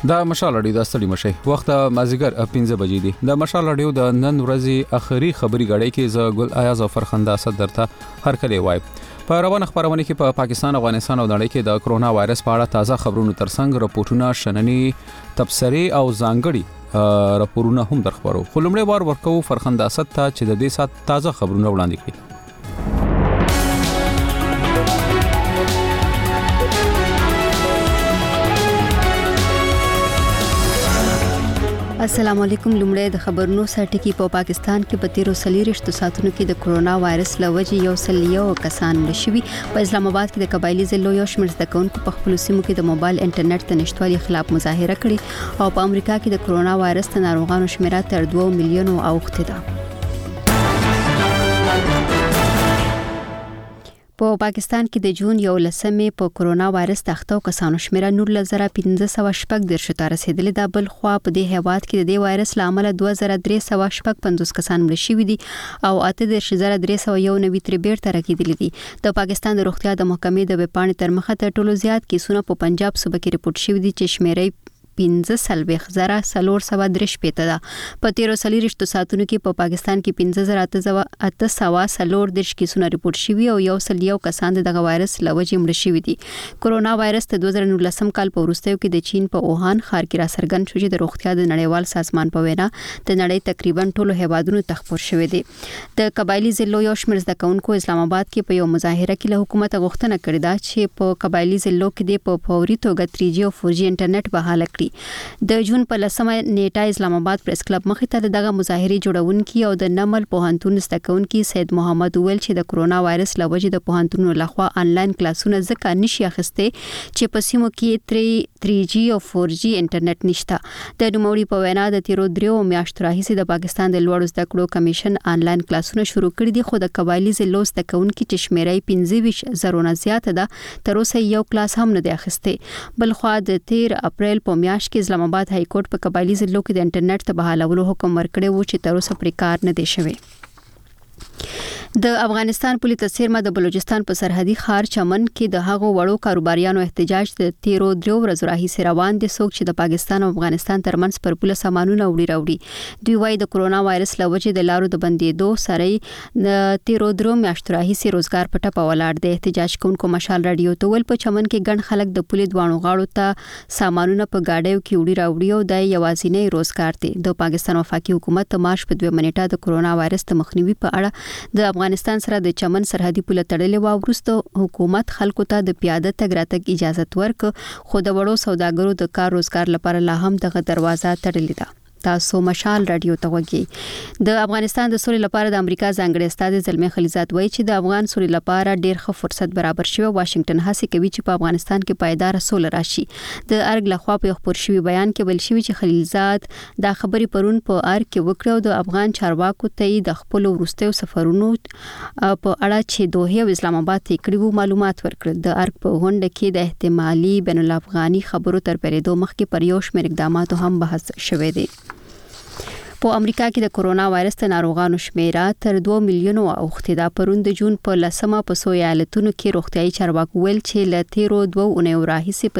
دا مشال اړیو د ستړي مشي وخت مازیګر 15 بجې دي د مشال اړیو د نن ورځې اخري خبري غړې کې ز ګل ایاز او فرخنده اسد درته هر کله وای په روانه خبرونه کې په پاکستان افغانستان او نړۍ کې د کرونا وایرس په اړه تازه خبرونو ترڅنګ راپورټونه شننې تبصرې او ځانګړي راپورونه هم درخبرو خو لمړی وار ورکو فرخنده اسد ته چې د دې سات تازه خبرونه وړاندې کړي السلام علیکم لمړی د خبرونو سرټکی په پاکستان کې په 13 ساعتونو کې د کرونا وایرس لوجې یو سلیو کسان مړ په اسلام آباد کې د قبایلی ضلعو یو شمېر زدهکونکو په خپل سیمو کې د موبایل انټرنیټ د نشټوالي خلاف مظاهره کړې او په امریکا کې د کرونا وایرس د ناروغانو شمیره تر 2 میلیونو اوښته ده په پاکستان کې د جون 11 په کرونا وایرس تختو کسانو شمیره 9510 ته رسیدلې ده بل خو په دې هیواد کې د دې وایرس لامل 2350 کسان مړ شوي دي او 8391 تر بیرته راکېدلې دي د پاکستان د روغتیا د محکمې د وپاڼې تر مخه تر ټولو زیات کیسونه په پنجاب صوبه کې رپورټ شوي دي چې شمیره 15,403 پېته ده په 13 ساعتونو کې په پاکستان کې 5,840 کیسونه رپورټ شوي او یو سل یو کسان د وایرس لوجې مړ شوي دي کرونا وایرس د 2019 کال په وروستیو کې د چین په اوهان ښار کې را څرګند شو چې د روغتیا د نړیوال سازمان په وینا د نړۍ تقریبا ټولو هیوادونو تخپور شوی دی د قبایلی ضلعو یو شمېر زدهکونکو اسلام آباد کې په یو مظاهره کې له حکومت غوښتنه کړې ده چې په قبایلی ضلعو کې د فوري توګه 3G او 4G انټرنیټ بحاله کړي د جون په 10مه نیټه اسلام آباد پریس کلب مخې ته دغه مظاهره جوړونکي او د نمل پوهنتون زدهکونکي سید محمد ویل چې د کرونا وایرس لوجې د پوهنتونو لخوا انلاین کلاسونه ځکه نشي اخیسته چې په سیمو کې 3G او 4G انټرنیټ نشته د نوموړي په وینا د 13 میاشتو راهیسې د پاکستان د لوړو زده کړو کمیشن انلاین کلاسونه شروع کړي دي خو د قبایلی ضلعو زدهکونکي چې شمیره 15,000 نه زیات ده تر اوسه یو کلاس هم نه دی اخیسته بل خو د 13 اپریل په میاشت کې اسلام آباد های کورټ په قبایلی ضلعو کې د انټرنیټ ته بحالولو حکم ورکړی و چې تر اوسه پرې کار نه دی شوی د افغانستان پولیس سرمه د بلوچستان په سرحدي ښار چمن کې د هغو وړو کاروباریانو احتجاج د 13 ورځې راهیسې روان دي څوک چې د پاکستان او افغانستان ترمنځ پر پوله سامانونه وړي دوی وايي د کرونا وایرس لوجې د لارو د بندیدو سره د 13 میاشتو راهیسې روزګار په ټپه ولاړ دي احتجاج کوونکو مشال رادیو ته ول په چمن کې ګڼ خلک د پولیس دوانو غاړو ته سامانونه په گاډیو کې وړي او د یوازینی روزګار دي د پاکستان وفاقي حکومت د مارچ په 2 منېټه د کرونا وایرس د مخنیوي په اړه د افغانستان سره د چمن سرحدي پوله تړلې و وروسته حکومت خلکو ته د پیاده تګ راتګ اجازه ورکړه خو د وړو سوداګرو د کار روزګار لپاره لا هم دغه دروازه تړلې ده تاسو مشال رادیو ته وګورئ د افغانستان د سولې لپاره د امریکا ځانګړي استاد زلمي خلیزات وایي چې د افغان سولې لپاره ډېر ښه فرصت برابر شوی واشنگټن هڅه کوي چې په افغانستان کې پایدار سوله راشي د ارګ لخوا په خبر شوی بیان کې ویل شوی چې خلیزات دا خبري پرون په ارګ کې وکړه او د افغان چارواکو ته د خپل ورستیو سفرونو په اړه چې دوه او اسلام آباد ته کړي معلومات ورکړل د ارګ په غونډه کې د احتمالي بین الافغاني خبرو تر پریدو مخکې پر یو شمېر اقداماتو هم بحث شوی دی په امریکا کې د کرونا وایرس د ناروغانو شمیره تر 2 میلیونو اوښته ده پرون د جون په 10مه په سو ایالتونو کې روغتيایي چارواکو ویل چې ل 13 اونۍ راهیسې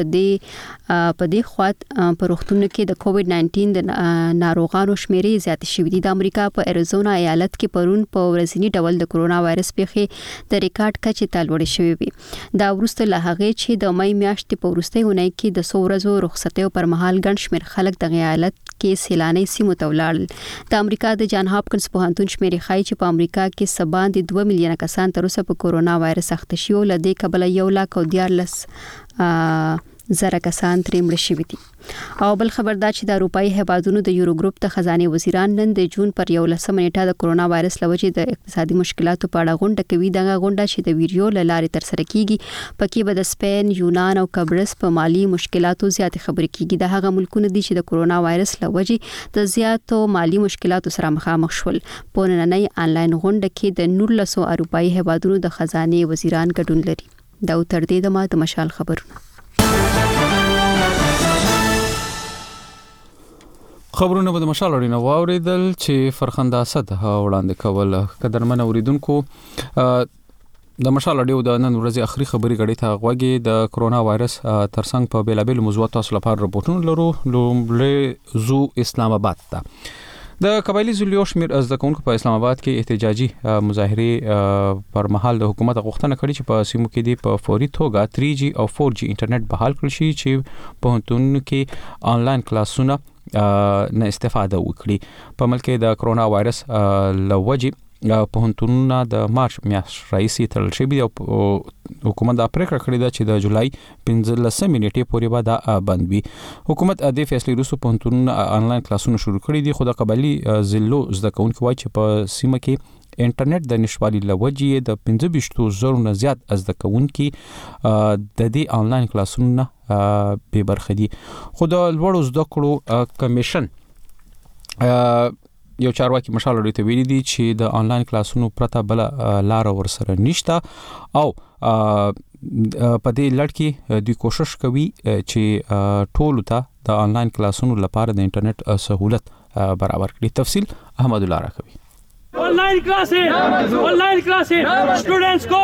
په دې خواط په روغتونو کې د کووډ 19 د ناروغانو شمیره زیات شوې دي د امریکا په اریزونا ایالت کې پرون په ورځنی ډول د کرونا وایرس پیښې د ریکارډ کچې ته لوړې شوې وي دا وروسته له هغه چې د مې میاشتې په وروستۍ اونۍ کې د 100 ورځو رخصتیو پر مهال ګڼ شمېر خلک د ایالت کې سیلاني سیمو ته ولاړل د امریکا د جان هاپکنز پوهنتون شمیرې ښایي چې په امریکا کې سبان د 2 میلیونه کسان تر اوسه په کرونا وایرس اخته شوي لدې کبله 1,14,000 زره کسان ترې مړ شوي دي او بل خبر دا چې د اروپאי هیوادونو د یورو ګروپ ته خزانه وزیران نن د جون پر 11 نیټه د کرونا وایرس لوجې د اقتصادي مشکلاتو په اړه غونډه کوي دغه غونډه چې د ویډیو لارې تر سره کیږي پکې به د سپین یونان او قبرص په مالی مشکلاتو زیات خبرې کیږي د هغه ملکونو دي چې د کرونا وایرس لوجې د زیاتو مالی مشکلاتو سره مخامخ شول په نننۍ انلاین غونډه کې د 19 اروپאי هیوادونو د خزانه وزیران ګډون لري دا تر دې د مشال خبرونه خبرونه به د مشال اړینه واوریدل چې فرخنده اسد وړاندې کول قدرمن اوریدونکو د مشال اډیو د نن ورځې اخري خبري غړي ته غوږی د کرونا وایرس ترڅنګ په بیلابل موضوعاتو تاسو لپاره رپورټونه لرو. لومړی زو اسلام آباد ته د قبایلی زلیو شمیر از د کونکو په اسلام آباد کې احتجاجي مظاهره پر مهال د حکومت غوښتنه کړې چې په سیمو کې د فوري توګه 3G او 4G انټرنیټ بحال کړي شي چې په هنتون کې آنلاین کلاسونه نه استفاده وکړي. په ملک کې د کرونا وایرس لوجي په هنتونونو د مارچ میاشتې راځي ترل شي او حکومت دا پریکړه کړې ده چې د جولای 15 نیټې پورې به دا بند وي. حکومت د فیصلې وروسته په هنتونونو آنلاین کلاسونه شروع کړي دي، خو د قبایلی ضلعو زده کوونکو وایي چې په سیمه کې انټرنیټ د نشوالي لوجي د 15,000 نه زیات زده کوونکو د دې آنلاین کلاسونو به برخه دي. خو د لوړو زده کړو کمیشن یو چارواکي مشال ورته ویلي دي چې د آنلاین کلاسونو پرته بل لار ورسره نشته او په دې لړ کې دوی کوشش کوي چې ټول ته د آنلاین کلاسونو لپاره د انټرنیټ سہولت برابر کړي. تفصیل احمد الله راکوي. Online classes students को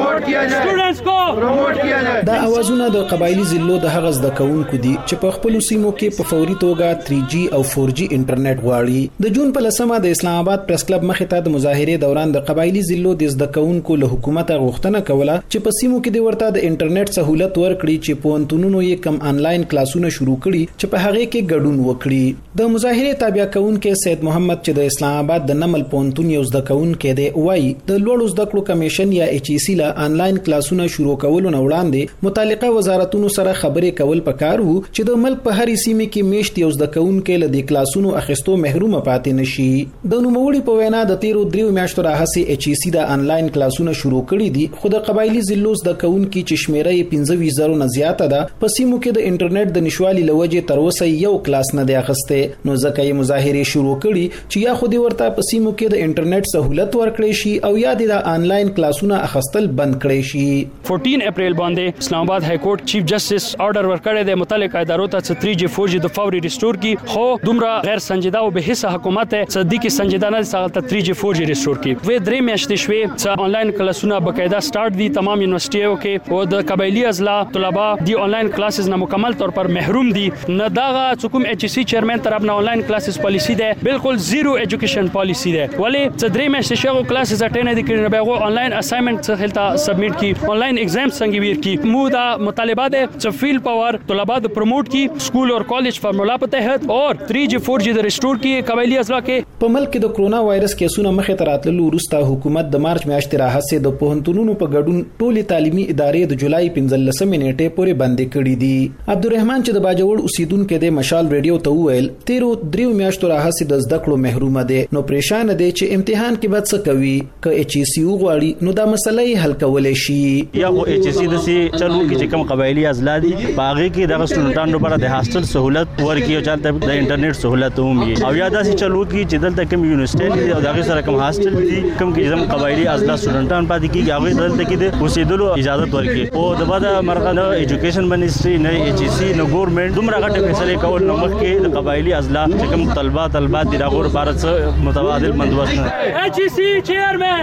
promote किया जाए. دا اوازونه د قبایلی ضلعو د هغه زده کوونکو دي چې په خپل سیمو کې په فوري توګه 3G او 4G انټرنیټ غواړي. د جون په لسمه د اسلام آباد پریس کلب مخې ته د مظاهره دوران د قبایلی ضلعو د زده کوونکو له حکومت غوښتنه کوله چې په سیمو کې د ورته د انټرنیټ سہولت ورکړي چې په انټونونو یې کم آنلاین کلاسونه شروع کړي چې په هغه کې ګډون وکړي. د مظاهره تابع کونکو سید محمد چې د اسلام آباد د نمل پونتون یو زده کوونکی دی وایي د لوړو زده کړو کمیشن یا HEC له آنلاین کلاسونه شروع کولو نه وړاندې متعلقه وزارتونو سره خبرې کول پکار وو چې د ملک په هرې سیمه کې میشت یو زده کوونکی له د کلاسونو اخیستو محروم پاتې نشي. د نوموړي په وینا د 13 میاشتو راهیسې HEC د آنلاین کلاسونه شروع کړي دي، خو د قبایلی ضلعو زده کوونکي چې شمیره یې 15,000 نه زیاته ده په سیمو کې د انټرنیټ د نشوالي لوجې تر اوسه یو کلاس نه دی اخیسته. نو ځکه یې مظاهره شروع کړي چې یا خو دې ورته په سیمو کې د انټرنیټ سہولت ورکړي شي او یا د آنلاین کلاسونه اخیستل بند کړي شي. 14 اپریل باندې اسلام آباد های کورټ چیف جسټس آرډر ورکړی د متعلقه ادارو ته 3G 4G د فوري ریسټور کی، خو دومره غیر سنجیده او به حصہ حکومت صدیقی سنجیدانه څنګه 3G 4G ریسټور کی. و درې میاشتې شوي چې آنلاین کلاسونه باقاعده سٹارټ دي تمام یونیورسيټیو کې او د قبایلی اضلاع طلبه دی آنلاین کلاسز نه مکمل طور پر محروم دي. نه داغه حکومت HEC چیرمن طرف نه آنلاین کلاسز پالیسی ده بالکل زیرو ایجوکیشن پالیسی ده. ولی چې درې میاشتې شغو کلاسز اټینډ دي کړي نه به آنلاین اسایمنت څخه سبمیټ کی، آنلاین ایگزام څنګه ویر کی. مو دا مطالبه ده چې فیلډ پاور طلبه د پروموټ کی سکول او کالج فارمولا په تحت اور 3G 4G د ریسټور کی قبایلی اضلاع کې. په ملک کې د کرونا وایرس کیسونه مخې ته راتللو وروسته حکومت د مارچ میاشتې راهیسې د پوهنتونونو په ګډون ټولې تعلیمي ادارې د جولای 15 نیټې پورې بندې کړې دي. عبدالرحمن چې د باجوړ اوسیدونکو د مشال ریډیو ته وویل 13 میاشتو راهیسې د زده کړو محروم دي، نو پریشان دي چې امتحان کې به څه کوي. که HEC وغواړي نو دا مسله حل کولای شي. یا خو HEC د سي چلو کې چې کوم قبایلی اضلاع دي باغې کې د سټوډنټانو لپاره د هاستل سہولت ورکړي او چلته د انټرنیټ سہولت هم وي، او یا د سي چلو کې چې دلته کوم یونیورسيټي او دغه سره کوم هاستل دي کوم کې زم قبایلی اضلاع سټوډنټان پاتې کیږي هغه دلته کې د اوسېدلو اجازه ورکړي. او د بعد مرغه د ایجوکیشن منسټري نه HEC نه ګورنمنت دومره غټه فیصله کول نو مخکې د قبایلی اضلاع چې کوم طلبات دي راغور لپاره متبادل بندوبست نه. HEC چیرمن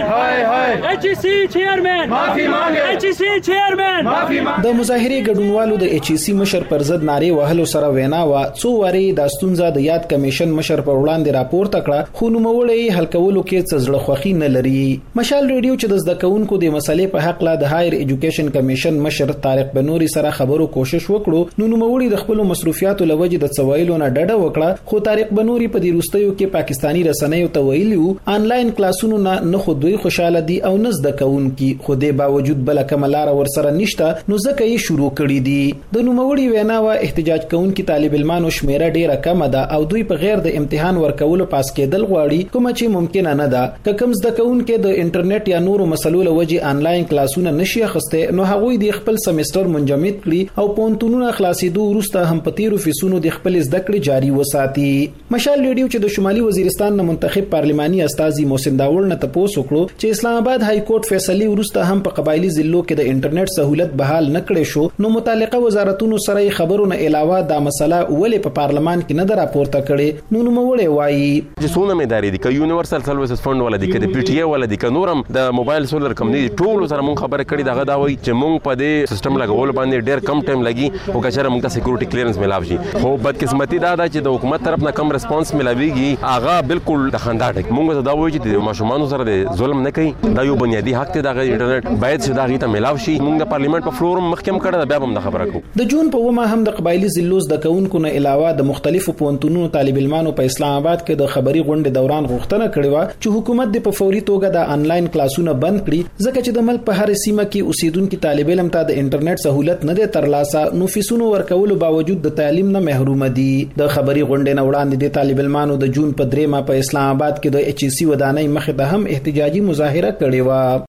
HEC چیرمن معافي مانګي HEC چیرمن معافي د مظاهره ګډونوالو د HEC مشر پر ضد نارې وهلو سره وینا وا څو واري د ستونزه د یاد کمیشن مشر پر وړاندې راپورته کړه، خو نوموړی حل کولو کې څه زړه خوښي نه لري. مشال ریډیو چې د زده کوونکو د مسلې په حق لا د هایر ایجوکیشن کمیشن مشر طارق بنوري سره خبرو کوشش وکړو، نو نوموړی د خپل مسؤلیتونو لوجې د څوایلو نه ډډه وکړه. خو طارق بنوري په دې وروستیو کې پاکستانی رسنیو ته ویلي آنلاین کلاسونو نه خو دوی خوشاله دي او نه زده کوونکي، خو د باوجود بل کملار ورسره نشته نو ځکه یې شروع کړی دي. د نوموړي وینا وا احتجاج کوونکي طالب علمانو شمیره ډیره کم ده او دوی په غیر د امتحان ورکولو پاس کېدل غواړي، کوم چې ممکن نه ده. که کوم زده کوونکي د انټرنیټ یا نورو مسلو لوجې آنلاین کلاسونه نشي اخیسته نو هغوی د خپل سمستر منجمد کړي او پونتونونه خلاصېدو وروسته هم په 13% د خپل زده کړې جاري وساتي. مشال ریډیو چې د شمالي وزیرستان نه منتخب پارلماني استاذي محسن داوړ نه تاسو وکړو چې اسلام آباد های کورټ فیصله وروسته هم په قبایلی ضلعو کې د انټرنیټ سہولت بحال نکړې شو، نو متعلقه وزارتونو سره خبرونه علاوه دا مسله ولې په پارلمان کې نه راپورته کړي. نو نوموړی وایي چې سونه مداري دي ک یونیورسل سروسز فند ولا دي ک د پی ټی ای ولا دي ک نورم د موبایل سولر کمپنی ټول سره مونږ خبره کړې دغه دا وایي چې مونږ په دې سیستم لګول باندې ډېر کم ټایم لګي او کچره مونږ ته سکیورټي کلیرنس ملاوي شي خو بدقسمتي دا ده چې د حکومت طرف نه کم ریسپانس ملاويږي هغه بالکل د خندا ټک مونږ ته دا وایي چې د ماشومان سره د ظلم نه کوي دا یو بنیادی حق دی د انټرنیټ باید چې دا غي ته ملاوي شي مونږ د پارلیمنت په فلور مخکم کړه بیا هم د خبره کوو د جون په ومه هم د قبایلی ضلعو د کونکو نه علاوه د مختلفو پونتونو طالب علمانو په اسلام آباد کې د خبري غونډې دوران غوښتنه کړې و چې حکومت د په فوري توګه د انلاین کلاسونه بند کړي ځکه چې د ملک په هر سیمه کې اوسیدونکو طالب علم ته د انټرنیټ سہولت نه دی ترلاسه نو فیسونو ورکولو باوجود د تعلیم نه محروم دي د خبري غونډې نه وړاندې د طالب علمانو د جون په 3 په اسلام آباد کې د ایچ سی ودانۍ مخې ته هم احتجاجي مظاهره کړې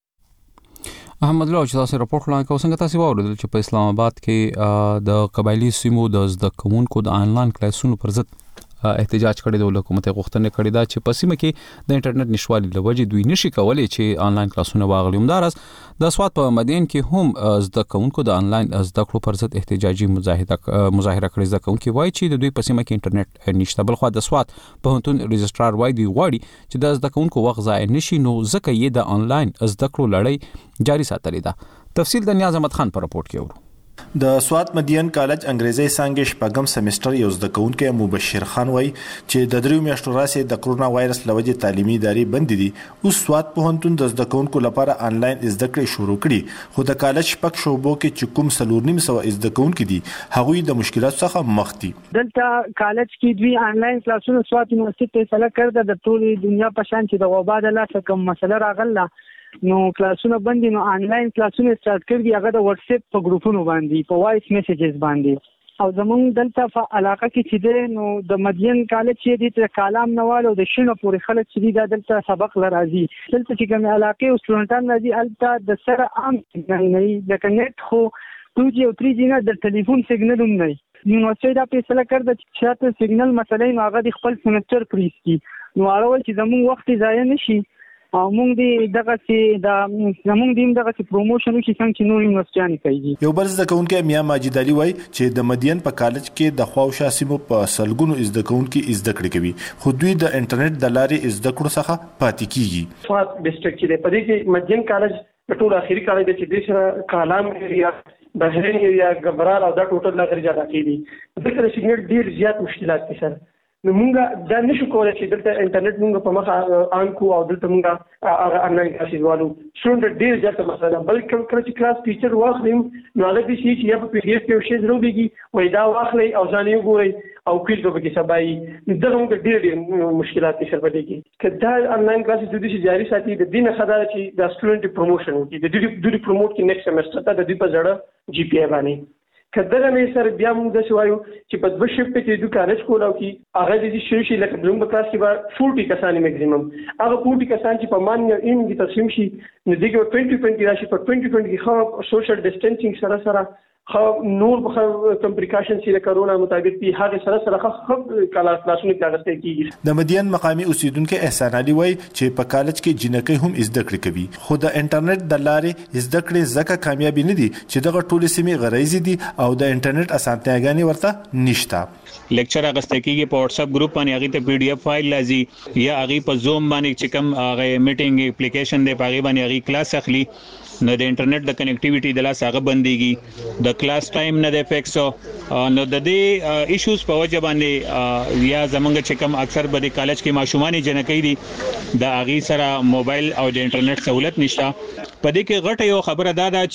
و احمد الله چې تاسو راپورټ وړاندې کوم څنګه تاسو واوریدل چې په اسلام آباد کې د قبایلی سیمو د زده کوونکو د انلاین کلاسونو پر ضد احتجاج کړی د حکومت غوښتنه کړې ده چې په سیمه کې د انټرنیټ نشوالي لوجې دوی نشي کولای چې انلاین کلاسونه واغلي همدارس د سواد په مدین کې هم زده کوونکو د انلاین زده کړو پر ضد احتجاجي مظاهره کړې زده کوونکو وایي چې د دوی په سیمه کې انټرنیټ نشته بل خو د سواد په هنتون رجسترار وایي دی غواړي چې د زده کوونکو وخت ضایع نشي نو ځکه یې د انلاین زده کړو لړۍ جاري ساتلې ده تفصیل د نیاز احمد خان پر راپورټ کې ورو د سوات مدین کالج انګریزي څانګې شپږم سمستر یو زده کوونکی مبشر خان وای چې د دریو میاشتو راځي د کرونا وایرس لوجې تعلیمي ادارې بند دي اوس سوات پوهنتون د زده کوونکو لپاره انلاین زده کړې شروع کړي خو د کالج شپږ شوبو کې چې کوم 4.5 زده کوونکي دي هغوی د مشکلات څخه مخ دي دلته کالج کې دوی انلاین کلاسونه سوات یونیورسيټي فیصله کړه د ټولې دنیا په شان چې د وبا د لاسه کوم مسله راغله نو کلاسونه باندې نو انلاین کلاسونه سٹارټ کړي هغه د واتس اپ په ګروپونو باندې په وایس میسیجز باندې او زمونږ دلته په علاقه کې چې دی نو د مدین کالج چې د کلام نوال او د شنو پورې خلک چې د دلته سبق لرازي دلته چې کوم علاقې او سټوډنټان راځي البته د سره عام نه د نت خو 2G او 3G نه د ټلیفون سیګنل هم نه یونیورسيټي دا فیصله کړه چې شاته سیګنل مثلا هغه د خپل سمستر پریس کی نو اړول چې زموږ وخت ضایع نشي او موږ دې دغه چې دا زموږ دیم دغه چې پروموشن وکړي څنګه چې نور یونیورسيټي کوي یو بل زده کوونکی میا ماجد علي وای چې د مدین په کالج کې د خواوشا سیمو په سلګونو زده کوونکي زده کړې کوي خو دوی د انټرنیټ د لارې زده کړو څخه پاتې کیږي سواد ډیسټریکټ کې په دې کې مدین کالج په ټول اخیری کالج چې د سره کلام ایریا بهرین ایریا ګبرال او دا ټوټل لغړي جوړ کړي دغه سیګنل ډیر زیات مشکلات دي سره نو مونږ دا نشو کولای چې دلته انټرنیټ مونږ په مخه آن کو او دلته مونږ انلاین کلاسز والو څومره ډیر زیات مسله بلکې کله چې کلاس ټیچر واخلیم نو هغه د شي چې یا په پی ډی اف کې شی ضروريږي وای دا واخلي او ځان یې ګوري او کله به کې سبای دغه مونږ ډیر مشکلات نشر پدې کې کدا انلاین کلاسز د دې جاری ساتي د دینه خدای چې د سټوډنټ پروموشن وکړي د دې پروموټ کې نیکسټ سمستر ته د دې په ځړه جی پی ای باندې کله مې سره بیا موږ د شوایو چې په دوه شفټ کې د کالج کولاو کې هغه د شي لکه بلوم کلاس کې به 40 کسان میکسیمم هغه 40 کسان چې په مان یو ان کې تقسیم شي نو دغه 2020 راشي په 2020 کې خو سوشل ډیسټنسینګ سره خو نور به کوم پریکاشن چې د کرونا مطابق دي هغه سره خو کلاسونه کاغسته کیږي د مدین مقامی اوسیدونکو احسان علي وای چې په کالج کې جنکې هم زده کړې کوي خو د انټرنیټ د لارې زده کړې زکه کامیابی نه دي چې دغه ټول سیمې غریزي دي او د انټرنیټ اسانتیاګانې ورته نشته لیکچر اغسته کیږي په واتس اپ ګروپ باندې هغه ته پی ډی اف فایل لازم یا هغه په زوم باندې چې کوم هغه میټینګ اپلیکیشن دی په هغه باندې هغه کلاس اخلي نو د انټرنیټ د کنیکټیویټي د لاس هغه بنديږي د کلاس ټایم نه د فکس نو د دې ایشوز په وجه باندې یا زمونږ چې کوم اکثر په د کالج کې ماشومان جنکې دي د اغي سره موبایل او د انټرنیټ سہولت نشته په دې کې غټه یو خبره ده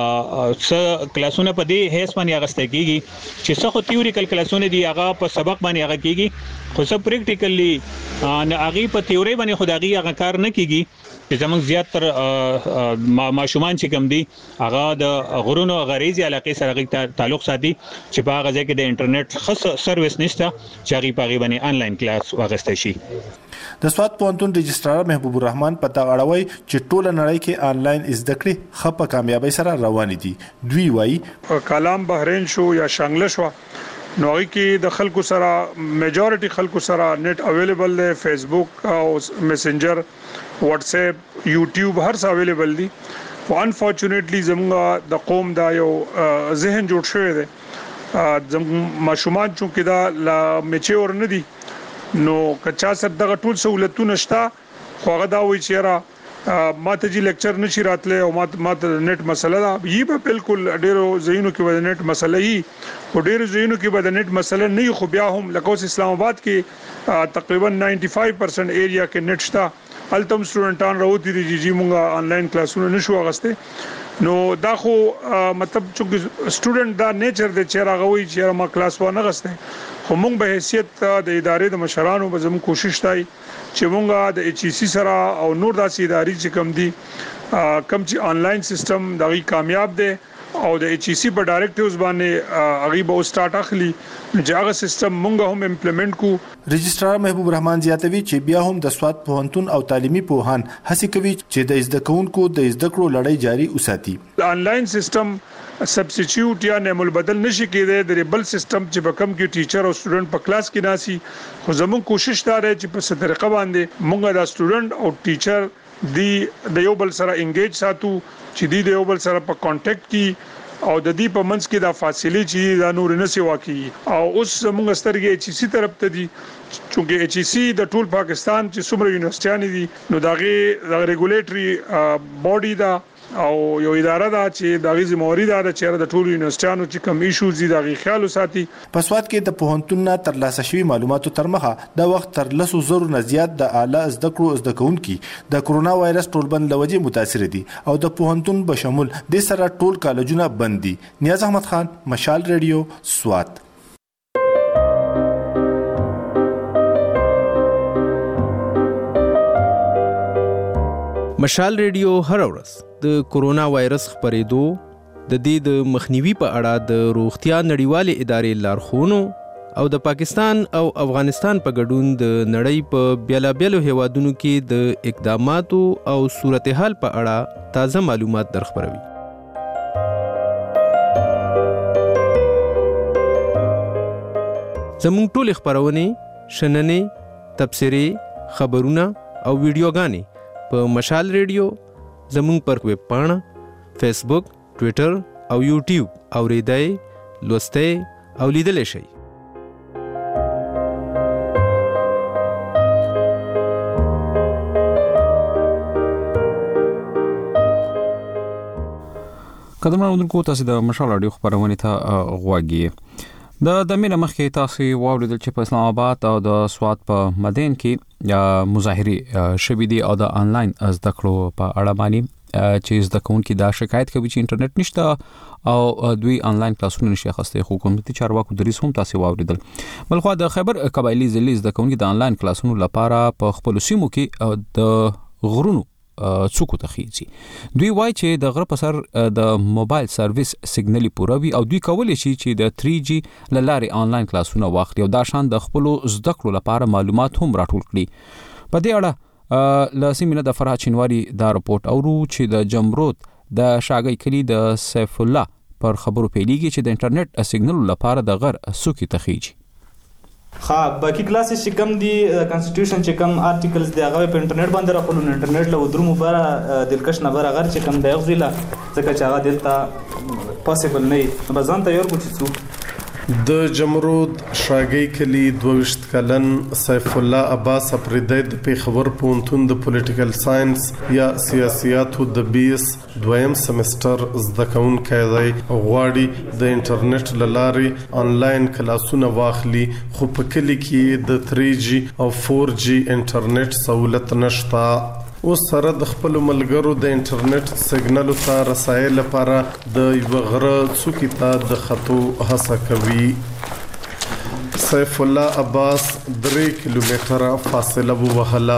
چې څه کلاسونه په دې هیڅ باندې اغسته کیږي چې څه خو تیوریکل کلاسونه دي هغه په سبق باندې هغه کیږي خو څه پریکټیکلی نه هغه په تیوري باندې خدایي هغه کار نه کیږي چې زموږ زیاتره ماشومان چې کوم دي هغه د غرونو غریزي علاقې سره تعلق ساتي چې په هغه ځای کې د انټرنیټ خاص سرویس نشته چې هغه په هغه باندې انلاین کلاس واغسته شي د سواد پوهنتون رجسترار محبوب الرحمن پتا غړوي چې ټول نړۍ کې انلاین زده کړې خپه کامیابی سره روان دي دوی وایي کلام بحرین شو یا شانګله شو نو کې د خلکو سره میجورټي خلکو سره نت اویلیبل دی فیسبوک او میسنجر واتس اپ یوټیوب هر څه اویلیبل دي انفورچونټلی زموږ د قوم دا یو ذهن جوړ شوی دی زموږ ماشومان چې دا لا میچور نه دي نو کچا سره دغه ټول سہولتونه شته خو هغه دا وایي چې را ماته جی لیکچر نشي راتله او ماته نت مسله دا یی په بالکل ډیرو زینو کې د نت مسله یي او ډیرو زینو کې د نت مسله نه خو بیا هم لکه اسلام آباد کې تقریبا 95% ایریا کې نت شته التم سټوډنټان راوتی دي چې مونږه آنلاین کلاسونه نشو اغسته نو دا خو مطلب چې سټوډنټ دا نیچر د چیرغوي چې ما کلاس و نه غسته خو مونږ به حیثیت د ادارې د مشرانو به زموږ کوشش تای چې مونږه د ایچ ای سی سره او نور داسې ادارې چې کم دي کم چې آنلاین سیستم دغه کامیاب دی او د ایچ ای سی په ډایریکټیوز باندې هغه به سٹارټ اخلي چې هغه سیستم مونږ هم امپلیمنٹ کو. رجسترار محبوب رحمان زیاتوي چې بیا هم د سواد پوهنتون او تعلیمي پوهان هڅه کوي چې د زده کوونکو د زده کړو لړۍ جاري وساتي. آنلاین سیستم سبسټیټیوټ یا نعم البدل نشي کېدای د ریبل سیستم چې په کم کې ټیچر او سټوډنټ په کلاس کې ناسي خو زموږ کوشش دا دی چې په څه طریقه باندې مونږ د سټوډنټ او ټیچر د یو بل سره انګیج ساتو چې د یو بل سره په کانټیکټ کې او د دې په منځ کې د فاصله چې د نور نه سی واقعي او اوس موږ سترګې ایچ سی طرف ته دي چې ایچ سی د ټول پاکستان چې څومره یونیورسيټیان دي نو دغه ریګولیټري باډي دا او یو اداره دا چې دغه ذمہواری دا چې د ټول یونیورسيټیانو چې کم ایشوز دي دغه خیال وساتي. په سواد کې د پوهنتون نه تر لاسه شوی معلوماتو تر مخه د وخت تر 100,000 نه زیات د اعلی زده کړو زده کوونکي د کورونا وایرس ټولبند لوجه متاثر دي او د پوهنتون بشمول د سره ټول کالجونه بند دي. نیاز احمد خان، مشال ریډیو، سواد. مشال ریډیو هر ورځ د کورونا وایرس خپرېدو د دې د مخنیوي په اړه د روغتیا نړیوالې ادارې لارښوونو او د پاکستان او افغانستان په ګډون د نړۍ په بیلابیلو هیوادونو کې د اقداماتو او صورتحال په اړه تازه معلومات درخبروي. زموږ ټول خبرونه شننې، تبصرې، خبرونه او ویډیوګانې په مشال ریډیو زموږ پر ویب پاڼه، فیسبوک، ټوئیټر او یوټیوب اوریدای، لوستای او لیدلای شئ. قدمونه ودونکو تاسو د مشال رادیو خبرونه ته غواګي. د مینه مخکې تاسو واوریدل چې په اسلام آباد او د سواد په مدین کې مظاهره شوې دي او د آنلاین زده کړو په اړه باندې چې زده کوونکي دا شکایت کوي چې انټرنیټ نشته او دوی آنلاین کلاسونه نشي اخیستي. حکومتي چارواکو دریس هم تاسو واوریدل. بلخو د خیبر قبایلی ضلع زده کوونکي د آنلاین کلاسونو لپاره په خپل سیمو کې د غرونو څوک ته خيږي. دوی وایي چې د غره په سر د موبایل سرویس سیګنالي پوروي او دوی کولای شي چې د 3G لارې آنلاین کلاسونه واخلي او دا شان د خپل زده کړو لپاره معلومات هم راټول کړي. په دې اړه لاسمینه د فرحات شینواری دا رپورت اورو چې د جمرود د شاګي کلی د سیف الله پر خبرو پیلېږي چې د انټرنیټ سیګنال لپاره د غر څوک ته خيږي. باقي کلاسز چې کم دي کانسټیټیوشن چې کم آرټیکلز دی هغه په انټرنیټ باندې راخلو. انټرنیټ له درمو بره دلکش نه بره غر چې کم دی غوښلا ځکه چې هغه دلته پاسبل نه بزان ته یو کوچ څو د جمرود شاګي کلی 22 کلن سیف الله عباس اپریدای د پیښور پوهنتون د پولیټیکل ساينس یا سیاسياتو د 20 دویم سمستر زده کوونکی دی. غواړي د انټرنیټ لارې آنلاین کلاسونه واخلي خو په کلی کې د 3G او 4G انټرنیټ سہولت نشته. اوس سره د خپل ملګرو د انټرنیټ سیګنالو ته رسایي لپاره د یو غره څوکۍ ته د خطو هڅه کوي. سیف الله عباس 3 کیلومتره فاصله ووهله.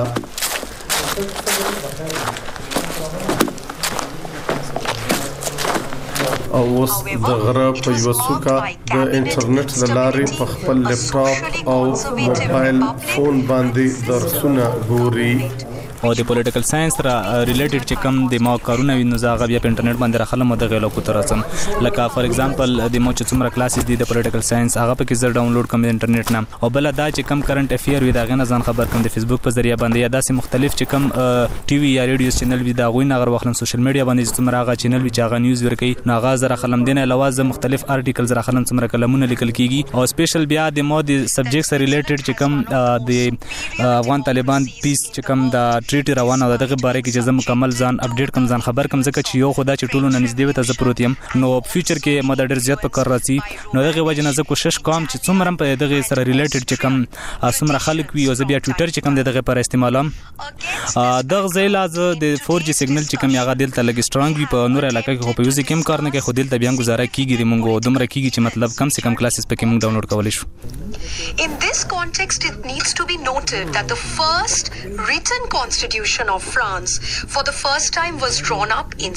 او اوس د غره په یو څوکه د انټرنیټ لارې په خپل لپټاپ او موبایل فون باندې درسونه ګوري. او د پولیټیکل ساينس را ریلیټډ چې کوم د ما کارونه وینو زاغه بیا په انټرنیټ باندې راخلم د غلو کو ترسم لکه فار ایگزامپل د مو چې څومره کلاسز دي د پولیټیکل ساينس هغه په کې زر ډاونلوډ کوم د انټرنیټ نه او بل دا چې کوم کرنٹ افیر وي دا غنه ځان خبر کوم د فیسبوک په ذریعہ باندې یا داسې مختلف چې کوم ټي وي یا ریډیو چینل وي دا غوي نه غر وخلم سوشل میډیا باندې څومره هغه چینل وي چې هغه نیوز ورکي نو هغه زره خلم دینه لوازم مختلف ارټیکلز را خلم څومره کلمونه لیکل کیږي او سپیشل بیا د مو د سبجیکټ سره ریلیټډ چې کوم د افغان طالبان پیس چې کوم د ټریټ روانه دغه باره کې چې زم مکمل ځان اپډیټ کوم ځان خبر کوم ځکه چې یو خدا چې ټولو نږدې وته ز پروتیم نو فیوچر کې مدد ډیر زیات په کار راځي نو دغه وجه نه ز کوشش کوم چې څومره په دغه سره ریلیټډ چې کوم څومره خلک وي او ز بیا ټوئیټر چې کوم دغه پر استعمالم دغه ځای لاز د 4G سیګنل چې کوم یغه دلته لګ سترونګ وي په نور علاقې کې خو په یوز کې کار نه کې خو دلته بیا گزاره کیږي موږ دومره کیږي چې مطلب کم سے کم کلاسز پکې موږ ډاونلوډ کولای شو. In this context, it needs to be noted that the first written constitution of France for the first time was drawn up in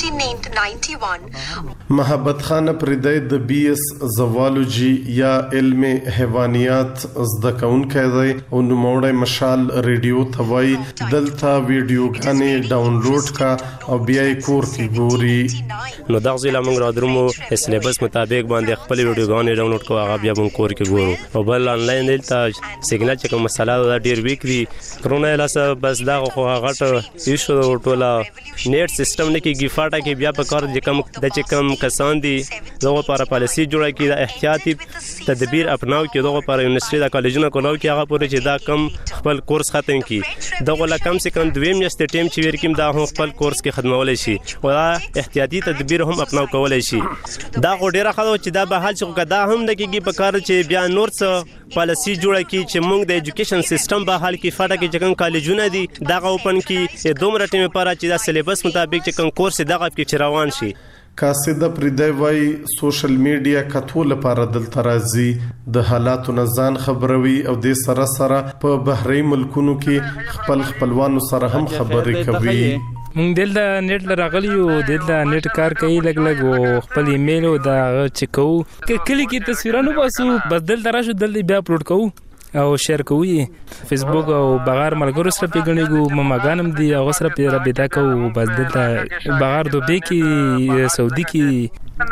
1791. محبت خان پردای د BS زوالوجي یا علم حیوانیات زده کونکي دی او نوموړی مشال ریډیو توای دلته ویډیوګانې ډاونلوډ کا او بیا یې کور کې ګوري نو دغه ځله موږ را درمو سلیبس مطابق باندې خپل ویډیوګانې ډاونلوډ کوو هغه بیا موږ کور کې ګورو او بل انلاین دلته سیګنال چې کوم مسله دا ډیر ویک دي کرونا لاسه بس دا خو هغه ایشو ټوله نیټ سیستم نه کېږي فاټه کې بیا په کار د کم کسان دي دغه لپاره پالیسي جوړه کړي د احتیاطي تدبیر اپناو کې دغه لپاره یونیورسيټي د کالجونو کولاو کې هغه پورې چې دا کم خپل کورس ختم کړي دغه لا کم سے کم 2 میاشتې ټیم چې ورکیم دا هم خپل کورس کې خدمولای شي او دا احتیاطي تدبیر هم اپناو کولای شي دا غو ډیره خلک چې دا به حل چې دا هم د کېږي په کار چې بیا نور څه پالیسي جوړه کړي چې موږ د ایجوکیشن سیستم به حل کې فاټه کې چې کوم کالجونه دي دغه اوپن کې دومره ټیم لپاره چې دا سلیبس مطابق چې کوم کورس دغه کې روان شي. کاسده پردای وای سوشل میډیا کتو لپاره دلته راځي د حالاتو نه ځان خبروي او د سره سره په بهري ملکونو کې خپل خپلوانو سره هم خبرې کوي. مونږ دلته نیټ لراغلی او دلته نیټ کار کوي لګ او خپل ایمیل او دا چکو کلی کې تصویرونه باسو بس دلته راشو دلته بیا اپلوډ کوو او شیر کوي فیسبوک او بغیر ملګرو سره پیګنیګو مماګانم دی او سره پیرا بيدا کو بس دلته بغیر دوبه کې سعودي کې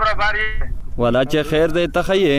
ولا چې خیر دې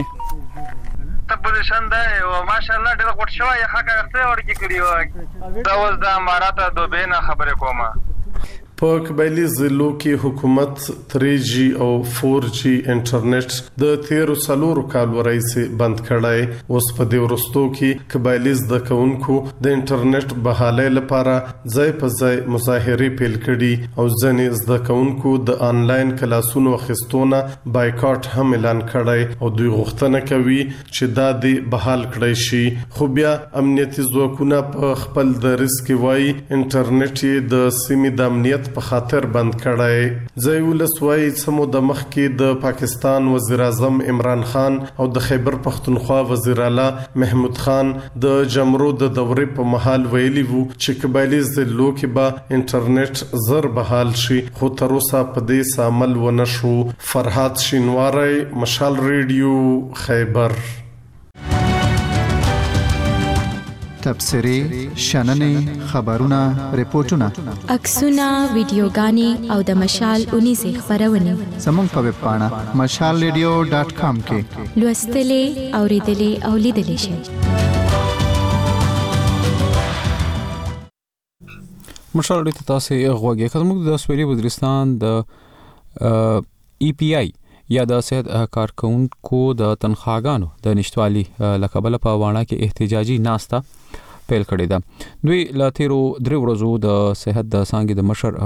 تخیه پوزیشن ده او ماشاءالله ډېر غوړ شوی حق اخته ورکی کړی دا اوس د امارات دوبه نه خبرې کومه په قبایلی ضلعو کې حکومت 3G او 4G انټرنیټ د 13 کال وړاندې بند کړای اوس په دې ورستو کې قبایلی زده کوونکو د انټرنیټ بحاله لپاره ځای په ځای مظاهره پیل کړي او ځنې زده کوونکو د انلاین کلاسونو اخیستونه بایکاټ هم اعلان کړای او دوی غوښتنه کوي چې دا د بحال کړی شي خو بیا امنیتي ځواکونه په خپل درس کې وایي انټرنیټ د سیمې د امنیت په خاطر بند کړای ځای ولسوي سمو د مخ کې د پاکستان وزیر اعظم عمران خان او د خیبر پختونخوا وزیر اعلی محمود خان د جمرو د دورې په محل ویلي وو چې قبایلی ضلعو کې به انټرنیټ زر بحال شي خو تر اوسه په دې عمل ونه شو. فرحات شینواری مشال ریډیو خیبر. تبصرې شننې خبرونه ریپورتونه عکسونه ویډیوګانې او د مشال 19 خبرونه زموږ په ویب پاڼه mashalradio.com کې لوستلې اوریدلې او لیدلې شئ. مشال ریډیو تاسو غوږی کوم د سویلي وزیرستان د EPI یا د صحت کارکونکو د تنخواګانو د نشټوالي لکبل په وانه کې احتجاجي ناستا پیل کړی دا. دوی لا تیرو درې ورځو د صحت د څنګه د مشر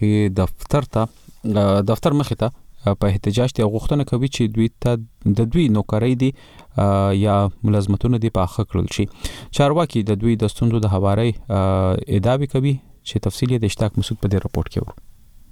مخې دفتر مخې ته په احتجاج ته غوښتنه کوي چې دوی ته د دوی نوکرۍ دي یا ملازمتونه دي په حق کړل شي. چارواکي د دوی د ستوندو د حواري ادعا کوي چې تفصیلی د اشتراک مسعود په دې راپورټ کې ورو.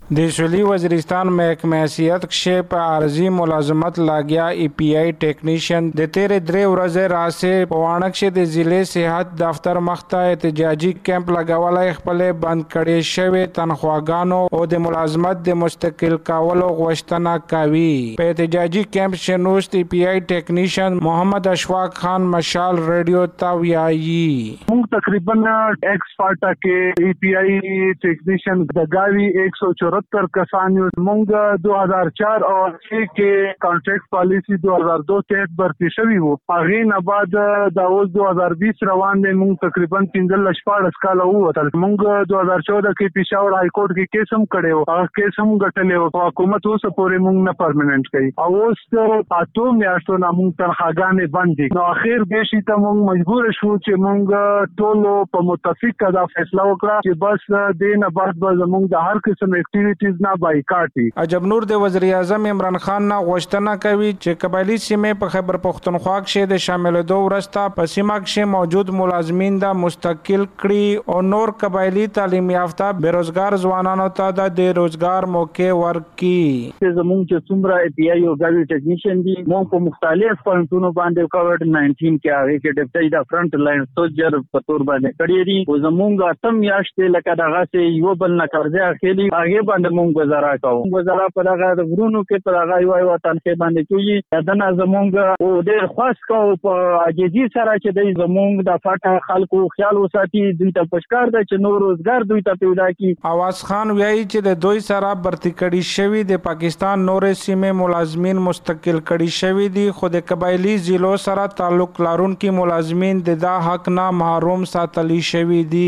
د سولي وزیرستان محکمه حیثیت کښې په عارضي ملازمت لاګیا ای پی آی ټیکنیشن د تیرې 3 ورځې راسې په واڼه کښې د ضلع صحت دفتر مخته احتجاجي کیمپ لګولی خپلې بند کړې شوې تنخواګانو او د ملازمت د مستقل کولو غوښتنه کوي. په احتجاجي کیمپ شنوست ای پی آی ټیکنیشن محمد اشفاق خان مشال ریډیو ته وایي موږ تقریبا ایکس فاټا کې ای پی آی ټیکنیشن د گاوی 174 کسان یو. موږ 2004 او 6 کې کانټریکټ پالیسی 2002 تحت برتی شوی وو. هغه نه بعد د 2020 روان دي موږ تقریبا 15 کال ووتل. موږ 2014 کې پېښور های کورټ کې کیس هم کړی و. هغه کیس هم ګټلی و. حکومت اوس پورې موږ نه پرمننت کوي او اوس اته میاشتو نه موږ تنخواګانې بند دي. نو اخر به شي ته موږ مجبور شو چې موږ ټول په متفق دا فیصله وکړه چې بس دینه بعد به موږ د هر قسم اکټیویټیز نه بایکاټي. عجب نور د وزیر اعظم عمران خان نه غوښتنه کوي چې قبایلی سیمې په خیبر پښتونخوا کې د شاملېدو وروسته په سیمه کې موجود ملازمین د مستقل کړي او نور قبایلی تعلیم یافته بیروزګار ځوانانو ته د روزګار موقع ورکړي. زموږ چې څومره ای پی آی او ګاوی ټیکنیشن دي موږ په مختلف پوینټونو باندې کووډ 19 کې هغه کې ډیپټي د فرنٹ لاین سولجر په تور باندې کړی دي او زموږ اتم میاشتې لکه دغه سه یو بل نه قرضه اخلي هغه باندې موږ گزاره کوو. گزاره په دغه غرونو کې په دغه یو وطن کې باندې کوي دنه زموږ او ډېر خاص کو په عاجزي سره چې د زموږ د فاټه خلکو خیال وساتي دوی ته پښکار ده چې نور روزګار دوی ته پیدا کی. اواز خان وایي چې د دوی سره برتی کړي شوی د پاکستان نورې سیمې ملازمین مستقل کړي شوی دي خو د قبایلی ضلعو سره تعلق لرونکي ملازمین د دا حق نه محروم ساتلی شوی دي.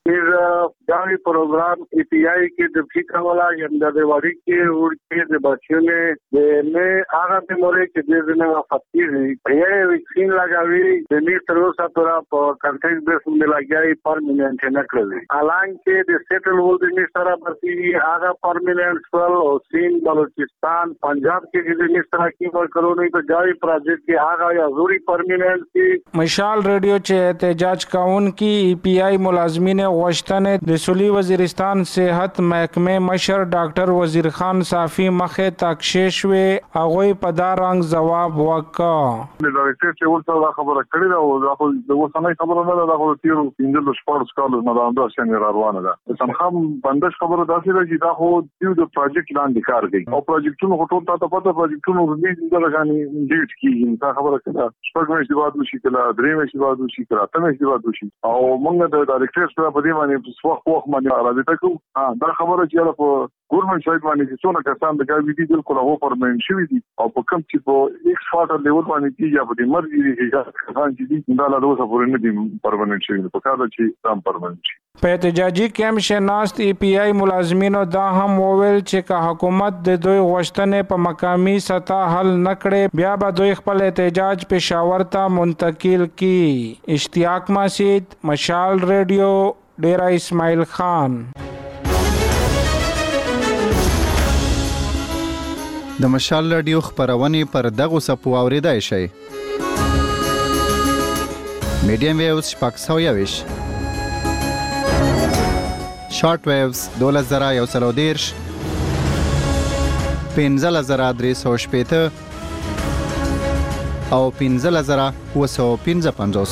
داوی پروگرام ای پی آئی کے دفی کا والا یندادواری کے اور کے بچوں نے میں آگا پہ مورے کے دے نے فتی ہے یہ ویکسین لگاوی دنی سروسا پورا کنٹریکٹ بیس میں لگائی پرماننٹ نہ کړی. حالانکہ د سیټل ول دنی سره برتی آگا پرماننٹ سول او سین بلوچستان پنجاب کے دنی سره کی ور کرو نہیں تو جاوی پروجیکٹ کے آگا یا ضروری پرماننٹ کی. مشال ریڈیو چې احتجاج کاون کی ای پی آئی ملازمین غوښتنه د سولي وزیرستان صحت محکمه مشر ډاکټر وزیر خان صافی مخه تاکشش وی هغه په دا رنګ جواب وکړ. د ډاکټر چې ورته خبره کړې ده او د وسنۍ خبره نه ده خو تیرو 15 سپورټس کالو نه دا څنګه روانه ده. څنګه بندش خبره داسې ده چې دا خو د پروجیکټ لاندې کار کوي او پروجیکټونو ټول ته پته پروجیکټونو ریلیز درغاني ډیټ کیږي. دا خبره کړه شپږ میاشتې بعد وشي کله درې میاشتې بعد وشي کله اته میاشتې بعد وشي او موږ د ډاکټر سره په دې باندې وخت باندې راځي ته دا خبره چې په ګورنمنت سایت باندې چې څونه کسان د ګاوی دي بالکل هغه پرمنټ شوی دي او په کوم چې په ایکس فاټر لیول باندې کې یا په دې مرګ دي کسان چې دي دا له اوسه پورې نه دي پرمنټ شوی په کار چې تام پرمنټ شي. په احتجاجي کیمپ شناست ای پی آی ملازمینو دا هم وویل چې که حکومت د دوی غوښتنې په مقامی سطح حل نه کړي بیا به دوی خپل احتجاج پېښور ته منتقل کړي. اشتیاق مسعود مشال ریډیو ډیرا اسماعیل خان. د مشال رادیو خبرونه پر دغه سپو اوریدای شي. میډیم ویوز شپږ شارټ ویوز 2130 15350 او 15955.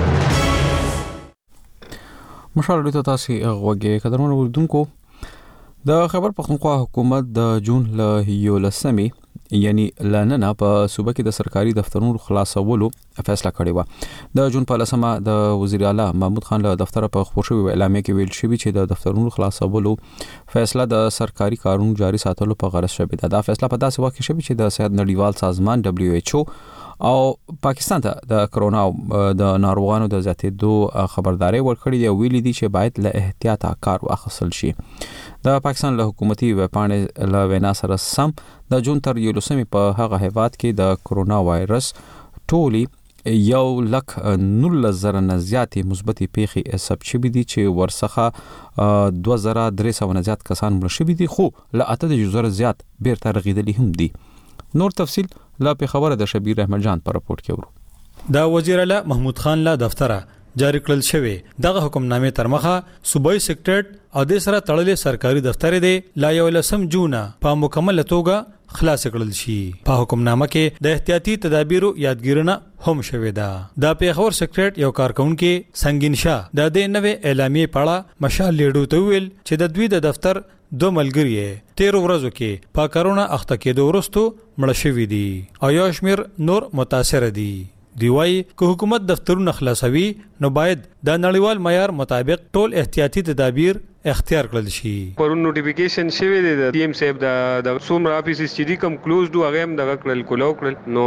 مشال ډیټا تاسو غوږی قدرمن اوردونکو د خیبر پختونخوا حکومت د جون له 11 یعنی لننه په صوبه کې د سرکاري دفترونو خلاصولو فیصله کړې و. د جون په 10 د وزیر اعلی محمود خان له دفتر په خبر شوی اعلامیه کې ویل شوی چې د دفترونو خلاصولو فیصله د سرکاري کارونو جاري ساتلو په غرض شوی ده. دا فیصله په داسې وخت کې شوی چې د صحت نړیوال سازمان WHO او پاکستان ته د کرونا د ناروغانو د زیاتېدو خبرداري ورکړې دی. ویلي دي چې باید له احتیاط کار واخیستل شي. د پاکستان له حکومتي وپاڼې له وینا سره سم د جون تر 11 په هغه هیواد کې د کرونا وایرس ټولي 1,19,000 نه زیاتې مثبتې پیښې ثبت شوې دي چې ورڅخه 2300 نه زیات کسان مړه شوي دي خو له 8,000 زیات بیرته رغیدلي هم دي. نور تفصیل لا په خبره د شبیر احمد جان پر راپورټ کې ورو. دا وزیر اعلی محمود خان لا دفتره جاری کړل شوی. دغه حکمنامې تر مخه صوبایي سیکریټریټ او د سره تړلې سرکاري دفتر دی لا 11 جون په مکمل توګه خلاص کړل شي. په حکمنامه کې د احتیاطي تدابیرو یادګیرونه هم شوې ده. د پیښور سیکریټریټ یو کارکونکو سنگین شاه د دې نوې اعلامیې په اړه مشال لیډو ته ویل چې د دوی د دفتر 2 ملګری 13 ورځو کې په کرونا اخته کېدو وروسته مړ شوي دي او یو شمیر نور متاثر دي. دی وايي که حکومت دفترونه خلاصوي نو باید د نړیوال معیار مطابق ټول احتیاطي تدابیر اختیار کړل شي. پرون نوټیفیکیشن شوی دی د ټي ام صاحب د څومره افیسز چې دي کم کلوز دو هغه هم دغه کړل کولو کړل. نو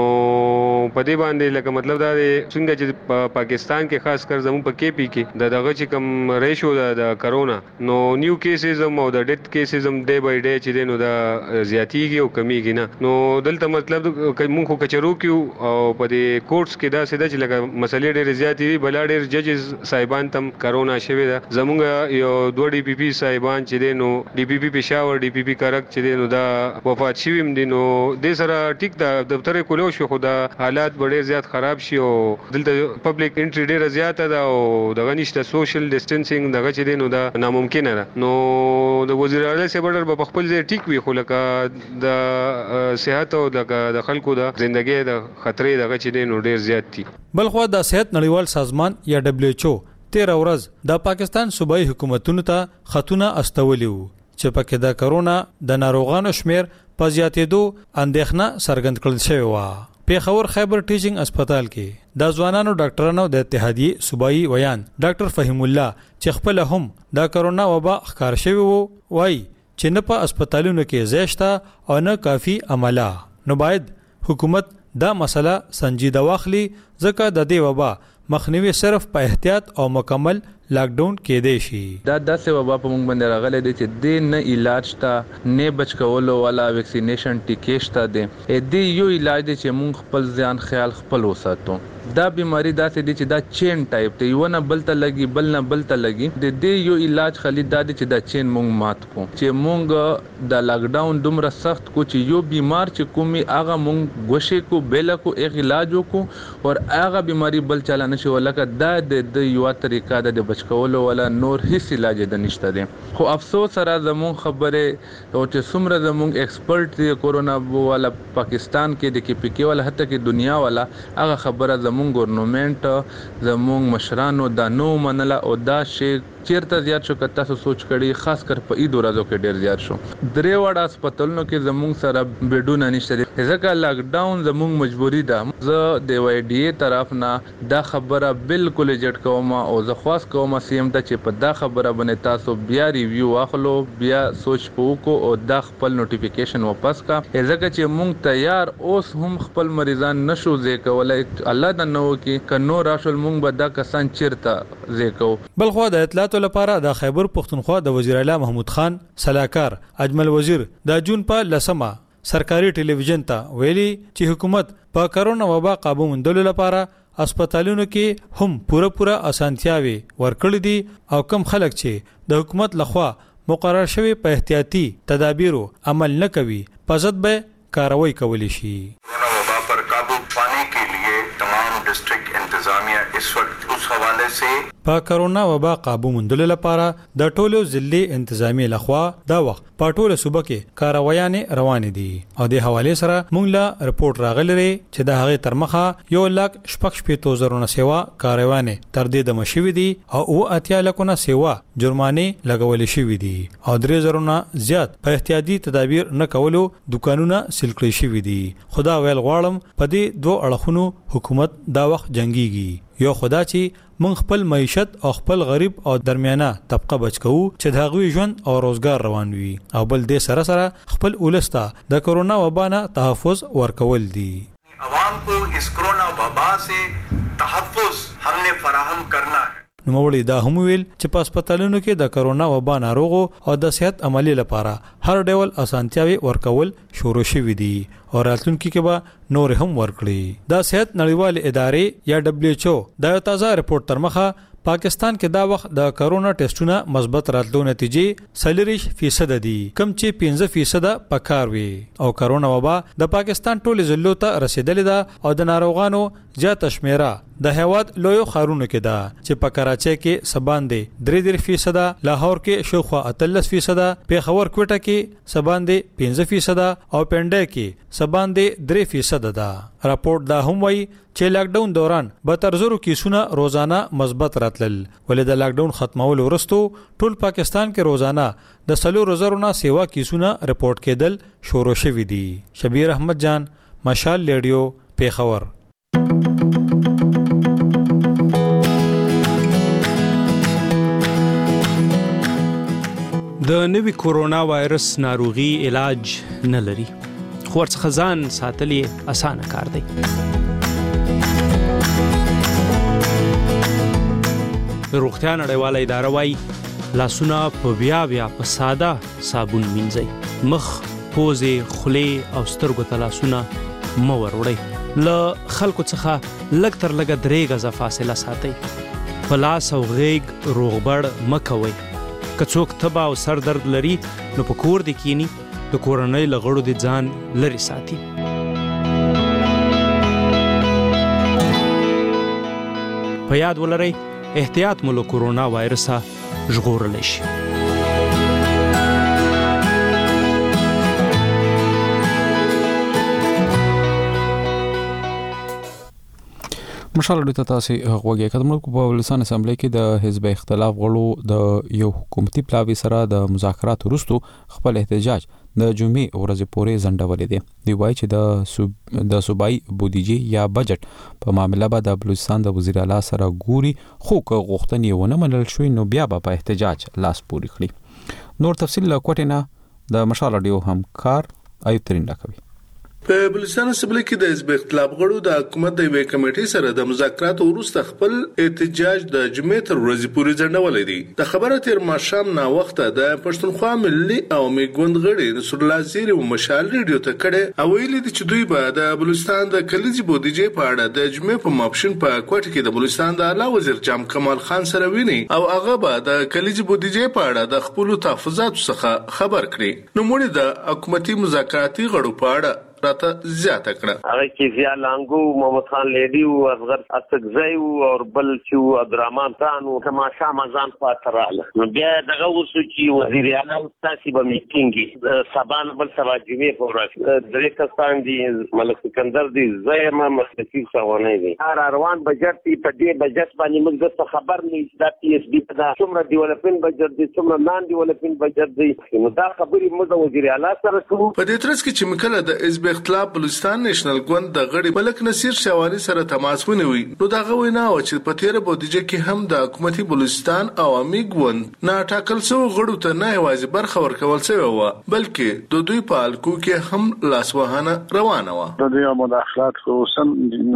په دې باندې لکه مطلب دا څنګه چې پاکستان کې خاص کر زمو په کې پی کې دغه چې کم ریشو د کرونا نو نیو کیسز او د ډیث کیسز هم ډے بای ډے چې دینو دا زیاتیږي او کمیږي نه. نو دلته مطلب موږ خو کچرو کیو او په دې کورټس کې دا سیده چې لکه مسلې ډېر زیاتې دي بل ډېر ججز صاحبان تم کرونا شوی دا زمونږ یو 2 ډي پی پی صاحبان چې دینو ډي پی پی پېښور ډي پی پی کرک چې دینو دا وفات شویم دي. نو د سره ټیک دا دفتر کولو شو خو دا حالات ډېر زیات خراب شي او دلته پبلک انټری ډېر زیاته ده او دغه نشته سوشل ډیسټنسینګ دغه چې دینو دا ناممکن ده. نو د وزیر اعلی صاحب ډېر په خپل ځای ټیک وی خو لکه د صحت او د خلکو د ژوندۍ د خطرې دغه چې دینو ډېر زیات دي. بلخو د صحت نړیوال سازمان یا WHO 13 ورځ د پاکستان صوبایي حکومتونو ته خطونه استولي وو چې پکې د کرونا د ناروغانو شمیر په زیاتېدو اندېښنه څرګند کړل شوې و. پیښور خیبر ټیچینګ هسپتال کې د ځوانانو ډاکټرانو د اتحادیې صوبایي ویان ډاکټر فهیم الله چې خپل هم د کرونا وبا ښکار شوی وو وایي چې نه په هسپتالونو کې زیشته او نه کافي عمله. نو باید حکومت دا مسله سنجیده واخلي ځکه د دې وبا مخنیوي صرف په احتیاط او مکمل لاک ډاون کېدې شي. دا داسې وبا په موږ باندې راغلی دی چې د نه علاج ته نه بچ کولو والا ویکسینیشن ټیکې شته دی. دې یو علاج دی چې موږ خپل ځان خیال خپل وساتو. دا بیماری داسې دی چې دا چین ټایپ دی یو نه بل ته لګي بل نه بل ته لګي. د دې یو علاج خالي دا دی چې دا چین موږ مات کو چې موږ د لاک ډاون دومره سخت کو چې یو بیمار چې کومي هغه موږ غوښې کو بیل کو ایک علاج کو او هغه بیماری بل چاله نشي ولکه دا د یو طریقه د بچ کولو ولا نور هیڅ علاج د نشته دي. خو افسوس سره زمون خبره او چې څومره زمون ایکسپرت دی کورونا والا پاکستان کې د کې پی کې ولا حتی کې دنیا والا هغه خبره زمون ګورنمنت زمون مشرانو دا نو منله او دا شی چیرته زیات شو کته سوچ کړي خاص کر په ایدو راځو کې ډیر زیات شو. درې وړ هسپتالونو کې زمون سره بیډونه نشته دي ځکه لاک ډاون زمون مجبوری ده. زه د وای ډی طرف نه دا خبره بالکل جټ کوم او زه خاص کوم سیم ته چې په دا خبره باندې تاسو بیا ریویو واخلو بیا سوچ پوکو او دا خپل نوټیفیکیشن واپس کا ځکه چې مونږ تیار اوس هم خپل مریضان نشو زې کولای الله د نو کې کنو راشل مونږ به دا کسان چیرته زې کو. بلخو د اطلاعات لپاره د خیبر پښتونخوا د وزیر اعلی محمود خان صلاحکار اجمل وزیر د جون په لسمه سرکاري ټلویزیون ته ویلي چې حکومت په کرونا وبا قابو موندلو لپاره هسپتالونو کې هم پوره اسانتیاوي ورکړې دي او کم خلک چې د حکومت لخوا مقرر شوی په احتیاطي تدابیرو عمل نه کوي په ضد به کاروایی کولی شي. وبا پر قابو پانے کے لیے تمام ڈسٹرکٹ انتظامیہ اس وقت اس حوالے سے په کرونا وبا قابو موندلو لپاره د ټولو ضلعي انتظامی لخوا دا وخت په ټوله صوبه کې کاروایانې روان دي او د حواله سره مونږ لا رپورت راغلی چې د هغه تر مخه 1,60,000 سیوا کاروانې تر دې د مشوي دي او 80,000 سیوا جرمانه لګول شوې دي او 3,000 زیات په احتیاطي تدابیر نه کولو دکانونه سیل کړی شوې دي. خدا ویل غواړم په دې دوه اړخونو حکومت دا وخت جنگيږي. یو خدا چې مونږ خپل معیشت او خپل غریب او درمیانه طبقه بچو چې د هغوی ژوند او روزګار روان وي او بل دې سره سره خپل ولسته د کرونا وبا نه تحفظ ورکول دي. عوام کو اس کرونا وبا سے تحفظ ہم نے فراہم کرنا ہے. نوموړي دا هم ویل چې په هسپتالونو کې د کرونا وبا ناروغو او د صحت عملي لپاره هر ډول اسانتیاوي ورکول شروع شوې دي او راتلونکي کې به نور هم ورکړي. د صحت نړیوال ادارې یا WHO دا یو تازه رپورت تر مخه پاکستان کې دا وخت د کرونا ټیسټونه مثبت راتلو نتیجې 40% دي کم چې 15% پکار وي او کرونا وبا د پاکستان ټول ضلعو ته رسیدلې ده او د ناروغانو زیاته شمیره د هیواد لویو ښارونو کې ده چې په کراچۍ کې سباندې 3.3%، لاهور کې شاوخوا 13%، پیښور کوټه کې سباندې 15% او پنډای کې سباندې 3% ده. راپورټ دا هم وایي چې لاک ډاون دوران به تر زرو کیسونه روزانه مثبت راتلل، ولې د لاک ډاون ختمولو وروسته ټول پاکستان کې روزانه د 4,000 نه سیوا کیسونه رپورټ کېدل شروع شوي دي. شبیر احمد جان، مشال ریډیو، پیښور. د نوي کورونا وایرس ناروغي علاج نه لري، خو ورڅخه ځان ساتل یې اسانه کار دی. روغتیا نړیواله اداره وایي لاسونه په بیا په ساده صابون مینځئ، مخ، پوزې، خولې او سترګو ته لاسونه مه وروړئ. له خلکو څخه لږ تر لږه 3 غزه فاصله ساتئ. په لاس او غیږ روغبړ مه کوئ. که څوک تبه او سر درد لري نو په کور دې کینی، د کورنۍ له غړو دې ځان لرې ساتي. په یاد ولرئ احتیاط مو له کورونا وایرسه ژغورلی شي. مشال ډیټا تاسو غوږی کډمل کو په ولسان اسمبلی کې د حزب اختلاف غړو د یو حکومتي پلاوی سره د مذاکرات وروسته خپل احتجاج د جمعې ورځې پورې ځنډولې دي. دی وایي چې د صوبایي بودیجې یا بجټ په معاملې به د بلوچستان د وزیر اعلی سره ګوري، خو که غوښتنې ونه منل شوې نو بیا به په احتجاج لاس پورې کړي. نور تفصیل له کوټینه د مشال رادیو همکار ایوب ترین راکوي. په بلوچستان اسمبلی کې د حزب اختلاف غړو د حکومت د یوې کمیټې سره د مذاکراتو وروسته خپل احتجاج د جمعې تر ورځې پورې ځنډولی دی. د خبره تیر ماښام ناوخته د پښتونخوا ملي عوامي ګوند غړي رسول الله زیری او مشال ریډیو ته کړه او ویلي دي چې دوی به د بلوچستان د کلیزي بودیجې په اړه د جمعې په ماپښین په کوټه کې د بلوچستان د اعلی وزیر جام کمال خان سره ویني او هغه به د کلیزي بودیجې په اړه د خپل تحفظاتو څخه خبر کړي. نو موږ د حکومتي مذاکراتي غړو په اړه راته زیاته کړه. هغه کې ضیا لانګو، محمد خان لیډي او اصغر اسقزی او بل چې عبدالرحمن خان او تماشا مزان پاتراله. نو بیا دغه وسو چې وزیر اعلی تاسو به میټینګ سبان بل سبا جمعې په ورځ درې کسان دي، ملک سکندر دي، زما مستقیم سوانه دي. روان بجټ په دې بجټ باندې موږ د خبر نه د پی ایس بي په څومره ډیولپمنٹ بجټ دي، څومره نان ډیولپمنٹ بجټ دي. نو دا خبرې موږ د وزیر اعلی سره کوو. په دې ترڅ کې چې مکله د حزب اختلاف بلوچستان نېشنل ګوند د غړي ملک نصیر شوانی سره تماس ونیوي، نو دا غوي نه و چې په تیر بودیجه کې هم د حکومتي بلوچستان عوامي ګوند نه ټاکل شو غړو ته نه یوازې برخه ورکول شوی و بلکې د دوی په الکو کې هم لاسوهانه روانه و. د دوی مداخلات خصوصا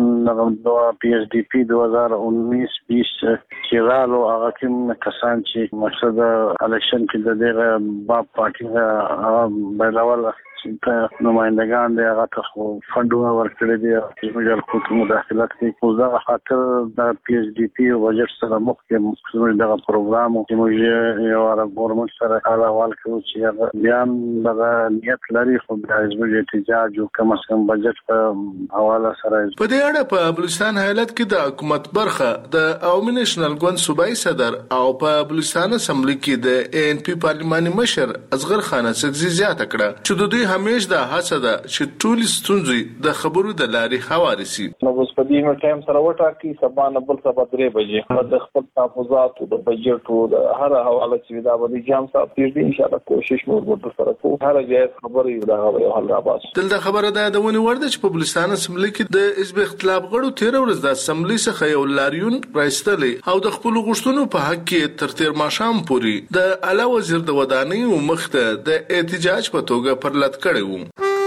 د پی ایس ډی پی 2019-20 کې رالو هغه کوم کسان چې مقصد الیکشن کې د دغه باب پارټي بلول نمائندگان دی هغه ته فندونه ورکړي دي چې موږ خپل مداخلت کوي. دا خاطر د پی ایچ ډی پی بجټ سره مخکې دغه پروګرام چې موږ یو عرب ګورنمنت سره حوالې کوو چې بیان دغه نیت لري، خو د حزب احتجاج او کم از کم بجټ په حواله سره. په دې اړه په بلوچستان ایالت کې د حکومت برخه د عوامي نېشنل ګوند صوبایي صدر او په بلوچستان اسمبلی کې د ای ان پی پارلماني مشر اصغر خان اسقزی زیاته کړه چې د دوی همیشه د حسد چې ټول ستونزې د خبرو د لارې هواري سي. نو اوس په دې ټایم سره وټاکي سبا نه بل سبا 3 بجې د خپل تحفظات او د بجټ او د هر حواله چې دا به جام صاحب دې ان شاء الله کوشش موږ سره کوو هر جایز خبرې دا یو حل را باس. دلته خبره ده د ونی ورده چې په بلوچستان اسمبلی کې د حزب اختلاف غړو 13 ورځ د اسمبلی څخه یو لاریون راستلې او د خپل غوښتنو په حق کې تر تیر ماښام پورې د اعلی وزیر د ودانۍ او مخته د احتجاج په توګه پرلط کړی و.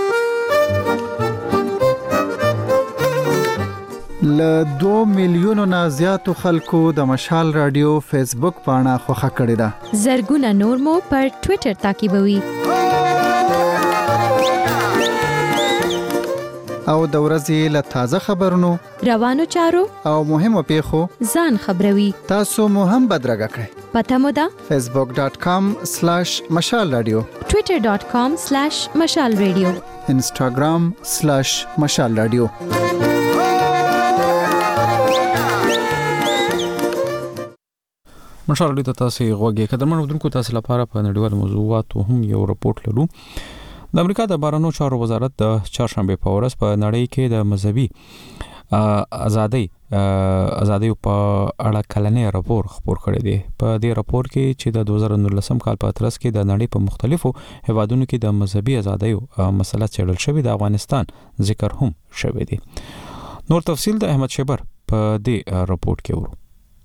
ل 2 میلیونو نه زیاتو خلکو د مشال رادیو فیسبوک پاڼه خوښه کړې ده. زرګونه نور مو پر ټوئیټر تعقیبوي او د ورځې له تازه خبرونو، روانو چارو او مهمو پیښو ځان خبروي. تاسو مو هم بدرګه کړئ. پته مو ده facebook.com/مشال رادیو، twitter.com/مشال رادیو، instagram/مشال رادیو. مشال راډیو ته تاسو غوږی کډمن ودونکو تاسو لپاره په نړیوال موضوعاتو هم یو رپورت لرو. د امریکا د بهرنیو چارو وزارت د چهارشنبه په ورځ په نړۍ کې د مذهبي ازادي په اړه کلنې راپور خپور کړی دی. په دې راپور کې چې د 2019 کال په ترڅ کې د نړۍ په مختلفو هیوادونو کې د مذهبي ازادۍ مسله څېړل شوې، د افغانستان ذکر هم شوی دی. نور تفصیل د احمد شیبر په دې راپور کې ورو.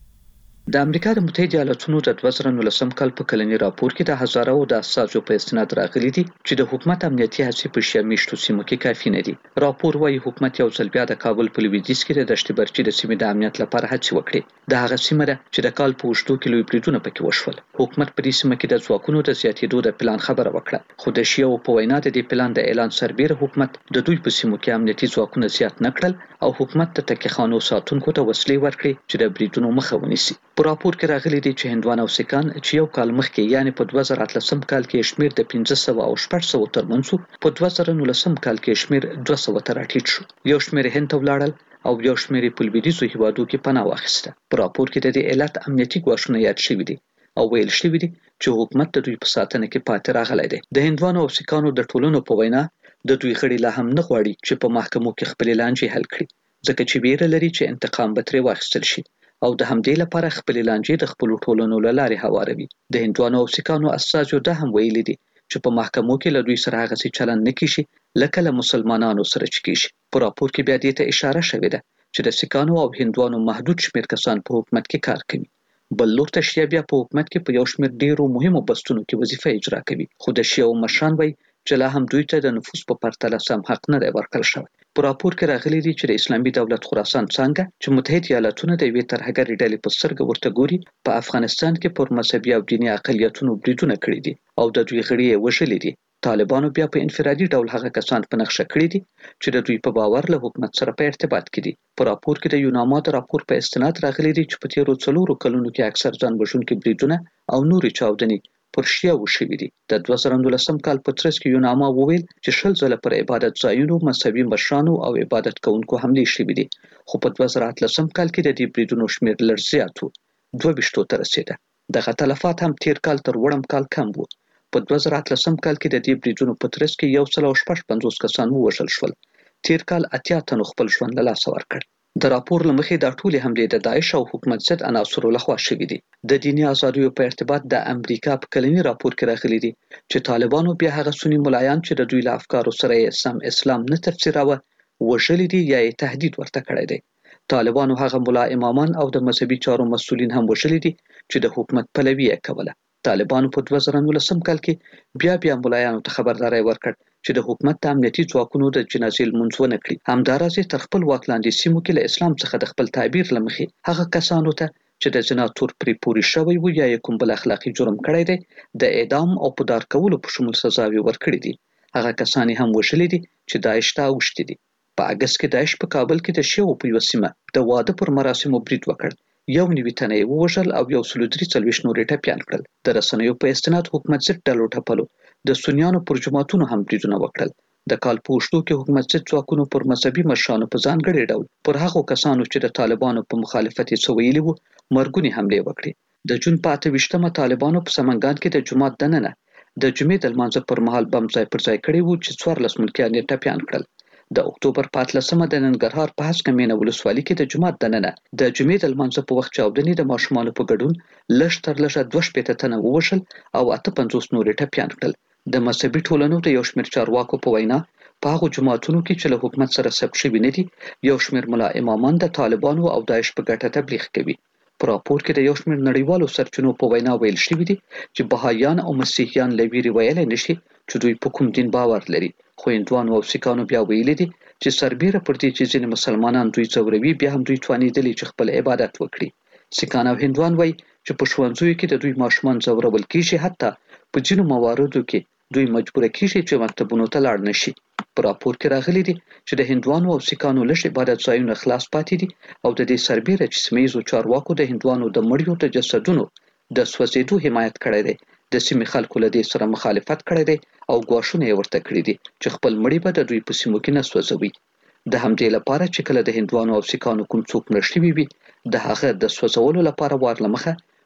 د امریکا د متحده ایالاتونو د 2019 کال په کلنی راپور کې د هزارو د اساسو په استناد راغلي دي چې د حکومت امنیتي هڅې په شیا میشتو سیمو کې کافي نه دي. راپور وايي حکومت یو ځل بیا د کابل په لویدیځ کې د دشت برچي د سیمې د امنیت لپاره هڅې وکړې. د هغه سیمه ده چې د کال په وشتو کې لوی بریدونه پکې وشول. حکومت په دې سیمه کې د ځواکونو د زیاتېدو د پلان خبره وکړه، خو د شیعو په وینا د دې پلان د اعلان سربېره حکومت د دوی په سیمو کې امنیتي ځواکونه زیات نه کړل او حکومت د تکیخانو ساتونکو ته وسلې ورکړې چې د بریدونو مخه ونیسي. په راپور کې راغلي دي چې هندوان او سیکان چې یو کال مخکې یعنی په 2018 کال کې شمیر د 1500 او 600 ترمنځ، په 2019 کال کې شمیر 200 ته راټیټ شو. یو شمیر هند ته ولاړل او یو شمیر په لویدیځو هیوادو کې پناه واخیسته. په راپور کې د دې علت امنیتي ګواښونه یاد شوي دي او ویل شوي دي چې حکومت د دوی په ساتنه کې پاتې راغلی دی. د هندوانو او سیکانو د ټولنو په وینا د دوی غړي لا هم نه غواړي چې په محکمو کې خپل لانجې حل کړي، ځکه چې ویره لري چې انتقام به ترې واخیستل شي او د همدې لپاره خپل لانجې د خپل ټولنو لارې هواروي. د هندوانو او سیکانو اساسو د هم ویلي دي چې په محکمو کې له دوی سره هغه څه چلند نه کیږي لکه له مسلمانانو سره چې کیږي. په راپور کې بیا دې ته اشاره شوې ده چې د سیکانو او هندوانو محدود شمیر کسان په حکومت کې کار کوي. بل لور ته شیعه بیا په حکومت کې په یو شمیر ډیرو مهمو بستونو کې وظیفه اجرا کوي، خو د شیعو مشران وایي چې لا هم دوی ته د نفوذ په پرتله سم حق نه دی ورکړل شوی. په راپور کې راغلي دي چې د اسلامي دولت خراسان څنګه چې متحده ایالاتونه د یوې ترهګرې ډلې په سترګه ورته ګوري، په افغانستان کې پر مذهبي او دیني اقلیتونو بریدونه کړي دي او د دوی غړي یې وژلي دي. طالبانو بیا په انفرادي ډول هغه کسان په نقشه کړي دي چې د دوی په باور له حکومت سره په ارتباط کې دي. په راپور کې د یوناما د راپور په استناد راغلي دي چې په تیرو 4 کلونو کې اکثر ځان وژونکي بریدونه او نورې چاودنې پر شیعه وشوي دي. د 2019 کال په ترڅ کې یوناما وویل چې 10 ځله پر عبادت ځایونو، مذهبي مشرانو او عبادت کوونکو حملې شوي دي، خو په 2018 کال کې د دې بریدونو شمیر لږ زیات و، 22 ته رسیده. دغه تلفات هم تیر کال تر وړم کال کم وو. په 2018 کال کې د دې بریدونو په ترڅ کې 155 کسان ووژل شول. تیر کال 80 تنو خپل ژوند له لاسه ورکړ. د راپور لمخې دا ټولې حملې د داعش او حکومت ضد عناصرو لخوا شوي دي. د دیني ازادیو په ارتباط د امریکا په کلنی راپور کې راغلي دي چې طالبانو بیا هغه سنی ملایان چې د دوی له افکارو سره یې اسلام نه تفسیراوه وژلي دي یا یې تهدید ورته کړی دی. طالبانو هغه ملا امامان او د مذهبي چارو مسؤلین هم وژلي دي چې د حکومت پلوي یې کوله. طالبانو په 2019 کال کې بیا ملایانو ته خبرداري ورکړ چې د حکومت د امنیتي ځواکونو د جنازې لمونځ ونه کړي. همداراز تر خپل واک لاندې سیمو کې له اسلام څخه د خپل تعبیر لمخې هغه کسانو ته چې د زنا تور پرې پوري شوی وو یا کوم بل اخلاقی جرم کړی دی د اعدام او په دار کولو په شمول سزاوي ورکړي دي. هغه کسان هم وژلي دي چې داعش ته اوښتي دي. په اگست کې داعش په کابل کې د شیعو په یو سیمه د واده پر مراسمو برید وکړ. 91 تنه یې ووژل او 143 نورې ټپیان کړل. د رسنیو په استناد حکومت ضد ډلو ټپلو د سنیانو پر جماعتونو هم بریدونه وکړل. د کال په وشتو کې حکومت ضد ځواکونو پر مذهبي مشرانو په ځانګړي ډول پر هغو کسانو چې د طالبانو په مخالفت یې څه ویلي وو مرګونې حملې وکړې. د جون په 28 طالبانو په سمنګان کې د جومات دننه د جمعې د لمانځه پر مهال بم ځای پر ځای کړی وو چې 14 ملکیان یې ټپیان کړل. د اکتوبر په 18 د ننګرهار په هسکه مینه ولسوالۍ کې د جومات دننه د جمعې د لمانځه په وخت چاودنې د ماشومانو په ګډون لږ تر لږه 2 تنه ووژل او 58 نورې ټپیان کړل. د مذهبي ټولنو د یو شمېر چارواکو په وینا په هغو جماعتونو کې چې له حکومت سره ثبت شوي نه دي یو شمېر ملا امامان د طالبانو او داعش په ګټه تبلیغ کوي. په راپور کې د یو شمېر نړیوالو سرچینو په وینا ویل شوي دي چې بهایان او مسیحیان له ویرې ویلی نشي چې دوی په کوم دین باور لري، خو هندوانو او سیکانو بیا ویلي دي چې سربیره پر دې چې ځینې مسلمانان دوی ځوروي بیا هم دوی توانېدلي چې خپل عبادت وکړي. سیکان او هندوان وایي چې په ښوونځیو کې د دوی ماشومان ځورول کیږي، حتی په ځینو مواردو کې دوی مجبوره کیږي چې مکتبونو ته لاړ نشي. په راپور کې راغلي دي چې د هندوانو او سیکانو لږ عبادت ځایونه خلاص پاتې دي او د دې سربیره چې سیمه ییزو چارواکو د هندوانو د مړیو د جسدونو د سوځېدو حمایت کړی دی، د سیمې خلکو له دې سره مخالفت کړی دی او ګواښونه یې ورته کړي دي چې خپل مړي به د دوی په سیمو کې نه سوځوي. د همدې لپاره چې کله د هندوانو او سیکانو کوم څوک مړه شوي وي د هغه د سوځولو لپاره وار له مخه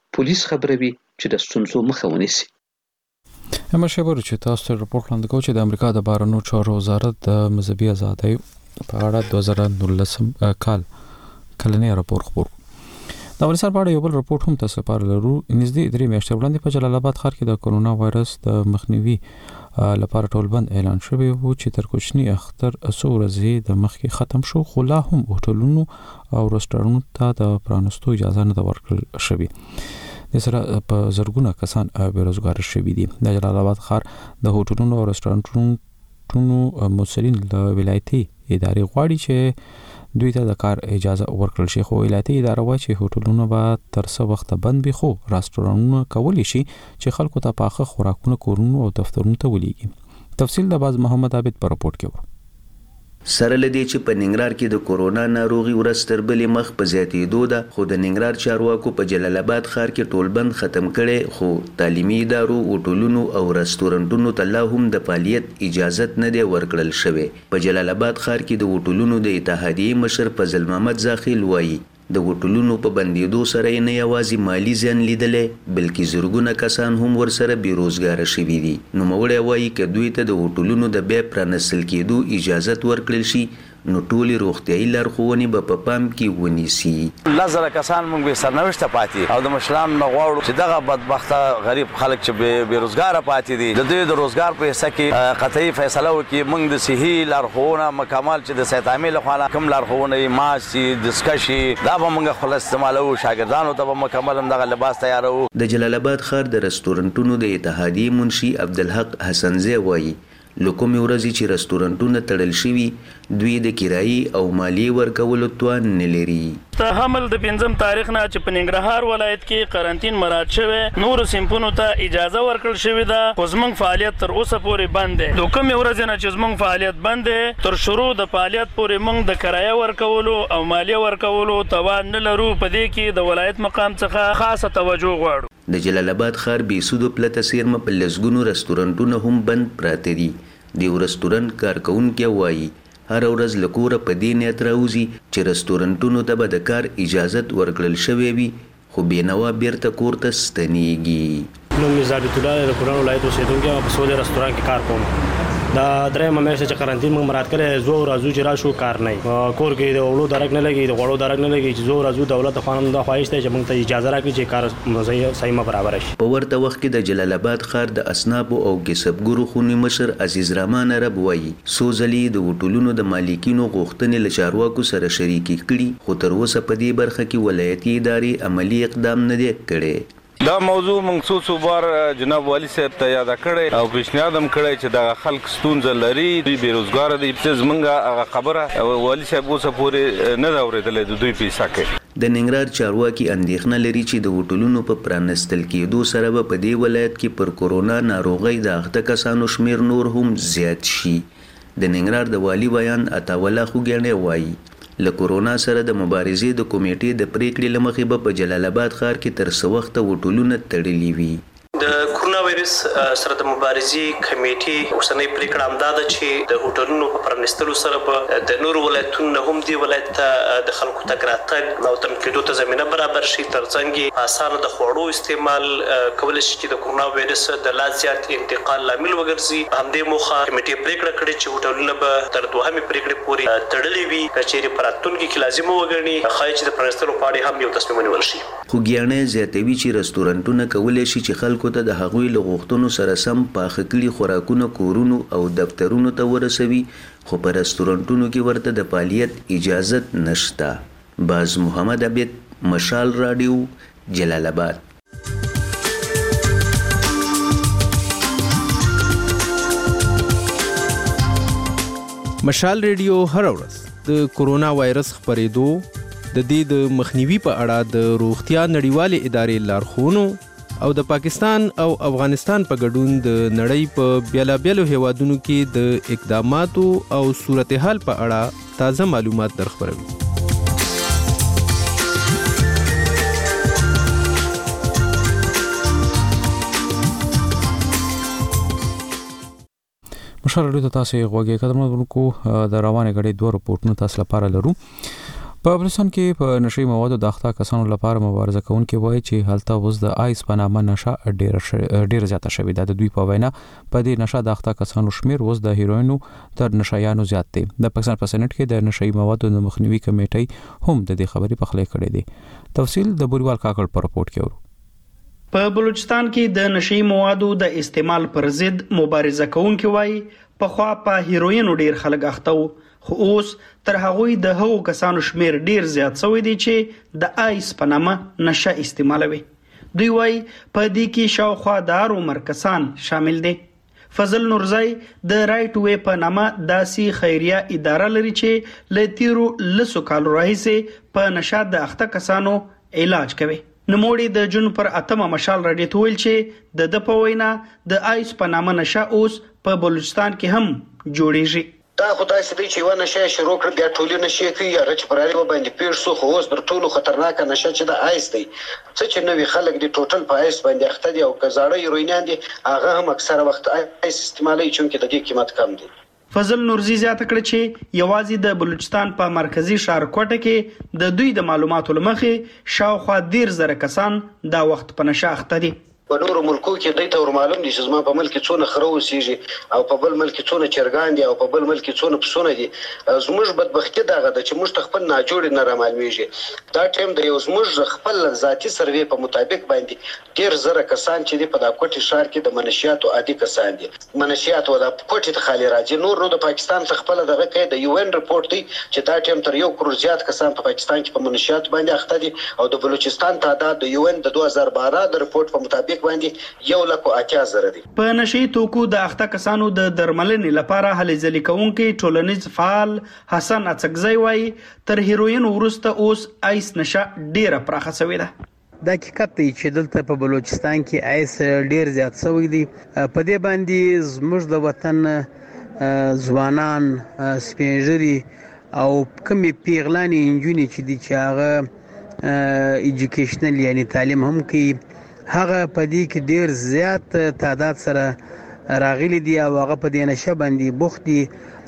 پولیس خبروي چې د ستونزو مخه ونیسي. همه شبر چې تاسو ته راپورټ لاندې کوم چې د امریکا د بهرنیو چارو وزارت د مذهبي ازادۍ په اړه 2019 کال کلنی راپور خپور. د افغانستان په اړه یو بل راپورټ هم تاسو لپاره لرو. نږدې 3 میاشتې وړاندې په جلال آباد ښار کې د کرونا وایرس د مخنیوي لپاره ټولبند اعلان شوی و چې تر کوچني اختر څو ورځې د مخکې ختم شو، خو لا هم هوټلونو او رستورانونو ته د پرانستو اجازه نه ورکړل شوې. د سره په زرګونه کسان بیروزګار شوي دي. د جلال آباد ښار د هوټلونو او رستورانونو مسؤلین له ولایتي ادارې غواړي چې دوی ته د کار اجازه ورکړل شي، خو ولایتي اداره وايي چې هوټلونه به تر څه وخت بند وي، خو رستورانونه کولی شي چې خلکو ته پاخه خوراکونه کورونو او دفترونو ته ولېږي. تفصیل د باز محمد عابد په راپورټ کې ورو. سره لدی چې په ننګرهار کې د کورونا ناروغي ورځ تر بلې مخ په زیاتېدو ده، خو د ننګرهار چارواکو په جلال آباد ښار کې ټولبند ختم کړي، خو تعلیمي ادارو، هوټلونو او رستورانتونو ته لا هم د فعالیت اجازه نه دی ورکړل شوی. په جلال آباد ښار کې د هوټلونو د اتحادیې مشر فضل محمد زاخیل وایي د هوټلونو په بندیدو سره نه یوازې مالی زیان لیدلې بلکې زرګونه کسان هم ورسره بیروزګار شوي دي. نوموړی وایي که دوی ته د هوټلونو د بیا پرانستل کېدو اجازه ورکړل شي نو ټولي روغتیايي لارښوونې به په پام کې ونیسي. لزره کسان موږ به سرنوشته پاتې او د مشران نه غواړو چې دغه بدبخته غریب خلک چې بیروزګار پاتې دي د دوی د روزګار په حصہ کې قطعي فیصله وکړي. موږ د صحي لارښوونه مکمل چې د صحت عامه لخوا کوم لارښوونه ماسي دسکشي دا به موږ خپل استعمالو، شاګردانو ته به مکمل دغه لباس تیارو. د جلال آباد ښار د رستورانتونو د اتحادیې منشي عبدالحق حسنزی وایي له کومې ورځې چې رستورانتونه تړل شوي دوی د کرایي او مالیې ورکولو توان نه لري. ته حمل د 5 تاریخ نه چې په ننګرهار ولایت کې قرنټین مراعات شوی، نور سیمپونو ته اجازه ورکړل شوې ده، خو زموږ فعالیت تر اوسه پورې بند دی. د کومې ورځې نه چې زموږ فعالیت بند دی تر شروع د فعالیت پورې موږ د کرایه ورکولو او مالیه ورکولو توان نه لرو. په دې کې د ولایت مقام څخه خاصه توجه غواړو. د جلال آباد ښار بې سودو پلته سیرمه په لسګونو رستورانتونه هم بند پراته دي. د رستورانت کارکونکي وایي هر ورځ له کوره په دې نیت راوځي چې رستورانتونو ته به د کار اجازه ورکړل شوې وي، خو بېنوا بیرته کور ته ستنېږي. نوم یې ثابت الله د کوران ولایت اوسېدونکی یم. په سعودي رستوران کې کار کوم. دا درېیمه میاشت چې قرنټین موږ مراعات کړی، زو راځو چې راشو کار نه کور کې د وړو درک نه لګي، د غوړو درک نه لګي چې زو راځو. دولت د خانم د خواهش دی چې موږ ته اجازه راکړي چې کار صحیح برابر شي. په ورته وخت کې د جلال آباد ښار د اسنابو او کسبګرو خونی مشر عزیز رحمان عرب وایي څو ځلې د هوټلونو د مالکینو غوښتنې له چارواکو سره شریکې کړي، خو تر اوسه په دې برخه کې ولایتي ادارې عملی اقدام نه دی کړی. دا موضوع موږ څو بار جناب والی صاحب ته یاد کړی او پیشنهاد هم کړی چې دا خلک ستونزه لري، دوی بیروزګار دي. زمونږ هغه خبره والی صاحب اوسه پورې نه دا اورېدلې د دوی پیسه کې. د ننګرهار چارواکي اندېښنه لري چې د هوټلونو په پرانستل کېدو سره به په دې ولایت کې پر کورونا ناروغۍ د اخته کسانو شمیر نور هم زیات شي. د ننګرهار د والی بیان عطاوالله خوګیاڼی وایي له کورونا سره د مبارزې د کمیټې د پریکړې له مخې به په جلال آباد ښار کې تر څه وخته هوټلونه تړلي وي. د کورونا وایرس سره د مبارزې کمیټې اوسنۍ پریکړه همدا ده چې د هوټلونو په پرانستلو سره به د نورو ولایتونو هم دې ولایت ته د خلکو تګ راتګ او تم کېدو ته زمینه برابر شي، ترڅنګ یې اسانه د خوړو استعمال کولی شي چې د کورونا وایرس د لا زیات انتقال لامل وګرځي. همدې موخه کمیټې پریکړه کړې چې هوټلونه به تر دوهمې پریکړې پورې تړلي وي، که چیرې په راتلونکي کې لازم وګڼي ښایي چې د پرانستلو په اړه هم یو تصمیم ونیول شي. خوګیاڼی زیاتوي چې رستورانتونه کولی شي چې خلکو ته د هغوی له غوښتنو سره سم پاخه کړي خوراکونه کورونو او دفترونو ته ورسوي، خو په رستورانتونو کې ورته د فعالیت اجازه نشته. باز محمد عابد، مشال رادیو، جلال آباد. مشال ریډیو هر ورځ د کورونا وایرس خپرېدو، د دې د مخنیوي په اړه د روغتیا نړیوالې ادارې لارښوونو او د پاکستان او افغانستان په ګډون د نړۍ په بیلابیلو هیوادونو کې د اقداماتو او صورتحال په اړه تازه معلومات درخبروي. مشال ریډیو ته تاسو غوږی قدرمنونکو د روانې غړي دوه رپورټونه تاسو لپاره لرو. په بلوچستان کې په نشي موادو د اخته کسانو لپاره مبارزه کوونکي وایي چې هلته اوس د آیس په نامه نشه ډیر زیاته شوې ده. د دوی په وینا په دې نشه د اخته کسانو شمیر اوس د هیروینو تر نشایانو زیات دی. د پاکستان په سېنات کې د نشي موادو د مخنیوي کمیټې هم د دې خبرې په خله کړې دي. تفصیل د بوریوال کاکړ په رپورت کې ورو. په بلوچستان کې د نشي موادو د استعمال پر ضد مبارزه کوونکي وایي په خوا په هیروینو ډیر خلک اخته وو، خو اوس تر هغوی د هغو کسانو شمیر ډیر زیات شوی دی چې د آیس په نامه نشه استعمالوي. دوی وایي په دې کې شاوخوا د هر عمر کسان شامل دي. فضل نورزی د رائټ وے په نامه داسې خیریه اداره لري چې له تیرو 10 کالو راهیسې په نشه د اخته کسانو علاج کوي. نموړي د جون پر 8 مشال راډیو ته ویل چې د په وینا د آیس په نامه نشه اوس په بلوچستان کې هم جوړیږي. دا خدای سړي چې ونه شي شروع کړ بیا ټولې نشي کوي یا رچ پراري و باندې پیر سو خو اوس پر ټولو خطرناک نشه چې د آیس دی څه چې نوې خلک دی ټوټل په آیس باندې اخته دي او کزاړه هیروینان دي هغه هم اکثره وخت آیس استعمالي چون کې د دې قیمت کم دی. فضل نورزی زیاته کړ چې یوازې د بلوچستان په مرکزی ښار کوټه کې د دوی د معلوماتو لمخې شاوخوا 10,000 کسان دا وخت په نشه اخته دي. په نورو ملکو کې دوی ته معلوم دي چې زما په ملک څونه خره اوسېږي او په بل ملک څونه چرګان دي او په بل ملک څونه پسونه دي. زموږ بدبختي دغه ده چې موږ ته خپل ناجوړ نه رامعلومیږي. دا ټیم د یو زموږ خپل ذاتي سروې په مطابق باندې 10,000 کسان چې دی په دا کوټي ښار کې د منشیاتو عادي کسان دي. منشیات و د کوټي ته خالي راځي. نور د پاکستان څخه خپل دغه کې د UN رپورت دی چې دا ټیم تر 1 کروڑ زیات کسان په پاکستان کې په منشیات باندې اخته دي او د بلوچستان تعداد د UN د 2012 د رپورت په مطابق باندې 1,80,000 دي. په نشي توکو د اخته کسانو د درملنې لپاره هلې ځلې کوونکي ټولنیز فعال حسن اڅکزی وایي تر هیروین وروسته اوس آیس نشه ډیره پراخه شوې ده. دا حقیقت دی چې دلته په بلوچستان کې آیس ډیر زیات شوی دی. په دې باندې زموږ د وطن ځوانان سپینږیري او کمی پیغلانی انجونی چې دي چې هغه ایجوکیشنل یعنی تعلیم هم کوي هغه په دې کې ډیر زیات تعداد سره راغلي دي او هغه په دې نشه باندې بوخت دي.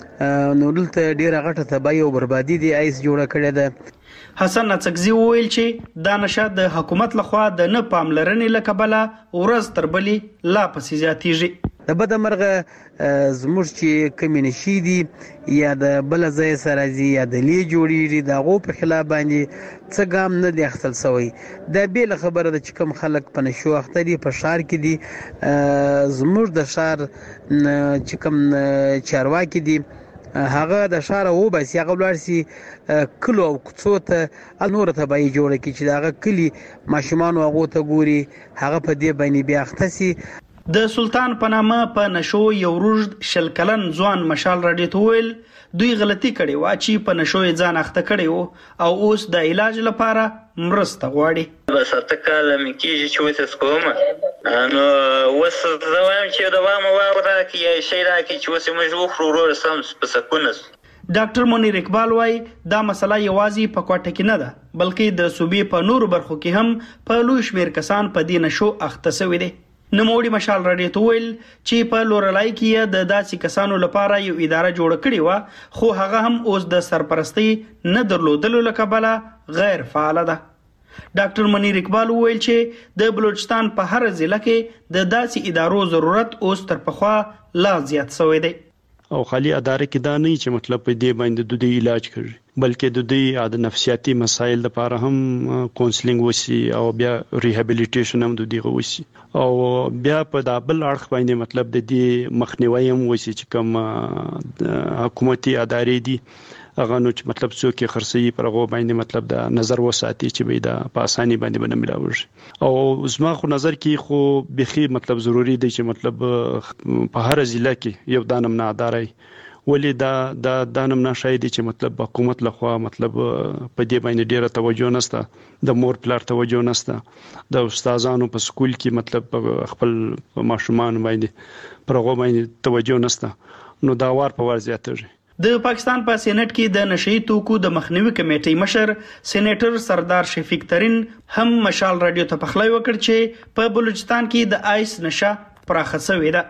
نو دلته ډیره غټه تباہي او بربادي دي آیس جوړه کړې ده. حسن اڅکزی وویل چې دا نشه د حکومت لخوا د نه پاملرنې له کبله ورځ تر بلې لا پسې زیاتیږي. د بده مرغه زموږ چې کمی نشي دي یا د بل ځای سره ځي یا د لی جوړیږي د هغو په خلاف باندې څه ګام نه دی اخیستل شوی. دا بېله خبره ده چې کوم خلک په نشو اخته دي په ښار کې دي. زموږ د ښار چې کوم چارواکي دي هغه د ښار وباسي هغه ولاړ سي کلو او کوڅو ته نور تباہي جوړه کړي چې هغه کلي ماشومان هغو ته ګوري هغه په دې باندې بیا اخته سي. د سلطان په نامه په نشو یو روږد 20 کلن ځوان مشال راډیو ته ویل دوی غلطي کړې وه چې په نشو یې ځان اخته کړی و او اوس د علاج لپاره مرسته غواړي. بس 8 کاله مې کېږي چې اوس کوم نو اوس زه وایم چې دوام راکړي یا شی راکړي چې اوس موږ وخورو ورور سم په سکونه. ډاکټر منیر اقبال وايي دا مسله یوازې په کوټه کې نه ده بلکې د صوبې په نورو برخو کې هم په لوی شمیر کسان په دې نشو اخته شوي دي. نموړي مشال راډیو ته ویل چې په لورلای کې د داسې کسانو لپاره یو اداره جوړه کړې وه خو هغه هم اوس د سرپرستی نه درلودلو له کبله غیر فعاله ده. ډاکټر منیر اقبال ویل چې د بلوچستان په هر ضلع کې د داسې ادارو ضرورت اوس تر پخوا لا زیات شوی دی. او خالي اداره کې دا نه چې مطلب په دې باندې د دې علاج کوي بلکې د دې د نفسیاتي مسایل لپاره هم کونسلینګ وسی او بیا ریهابیلیټیشن هم د دې وسی او بیا په دابل اړخ باندې مطلب د دې مخنیوي هم وسی چې کوم حکومتي ادارې دي هغه نو چې مطلب څوک خرڅي پر هغه باندې مطلب د نظر وساتي چې به دا په اساني باندې باندې ملاوي او زما خو نظر کې خو بخي مطلب ضروری دی چې مطلب په هر ضلع کې یو دانم نه اداري ولی دا دانم نه شاید چې مطلب حکومت لخوا مطلب په دې باندې ډیره توجه نشته د مور پلار توجه نشته د استادانو په سکول کې مطلب خپل ماشومان باندې پر هغه باندې توجه نشته نو دا وار په ور زیاتېږي. د پاکستان په سېنات کې د نشئی توکو د مخنیوي کمیټې مشر سېنیټر سردار شفیق ترین هم مشال راډیو ته پخلی وکړ چې په بلوچستان کې د آیس نشه پراخه شوې ده.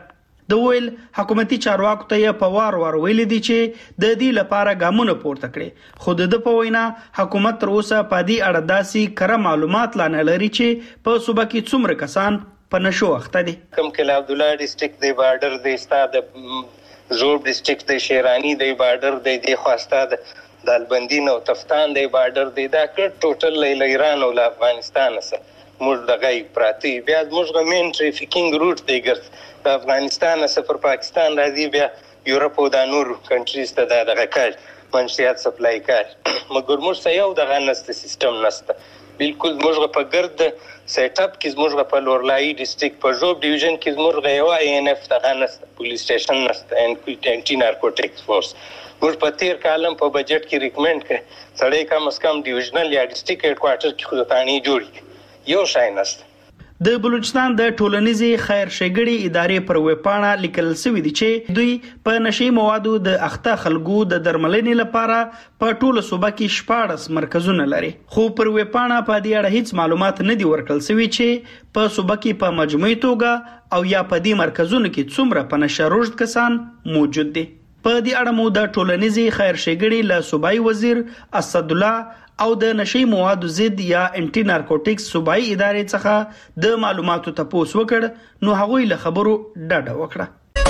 د ویل حکومتي چارواکو ته په وار ویل دي چې د دې لپاره ګامونه پورته کړي، خو د په وینا حکومت تر اوسه په دې اړه داسې کره معلومات لا نه لري چې په صوبه کې څومره کسان په نشو اخته دي. کوم کله عبدالله ډیسټریکټ دی بارډر دی استاد زوب ډیسټریکټ دی شیرانی دی بارډر دی د خواسته د البندین او تفتان دی بارډر دی دا کړ ټوټل له ایران او افغانستان سره موږ دغه پراتی بیا موږ مین ټریفیکینګ روټ دی ګرځ د افغانستان سره پر پاکستان راځي بیا یورپ او د نور کنټریز ته دغه کار منشيات سپلای کار مګر موږ سره یو دغه نست سیستم نسته بالکل موږ په ګرد سیټ اپ کې موږ په لورلای ډیسټریکټ په جوب ډیویژن کې موږ یو INF دغه نست پولیس سټیشن نست انټي نارکوټیکس فورس موږ په تیر کالم په بجټ کې ریکمند کړ سړی کم از کم ډیویژنل یا ډیسټریکټ هډ کوارټر کې خودتانی جوړي یو شای نست. د بلوچستان د ټولنیزې خیر ښېګړې ادارې پر ویبپاڼه لیکل شوي دي چې دوی په نشي موادو د اخته خلکو د درملنې لپاره په ټوله صوبه کې 14 مرکزونه لري، خو پر ویبپاڼه په دې اړه هیڅ معلومات نه دي ورکړل شوي چې په صوبه کې په مجموعي توګه او یا په دې مرکزونو کې څومره په نشه روږد کسان موجود دي. په دې اړه مو د ټولنیزې خیر ښېګړې له صوبایي وزیر اسدالله او د نشي موادو ضد یا انټي نارکوټیکس صوبایي ادارې څخه د معلوماتو تپوس وکړ نو هغوی له خبرو ډډه وکړه.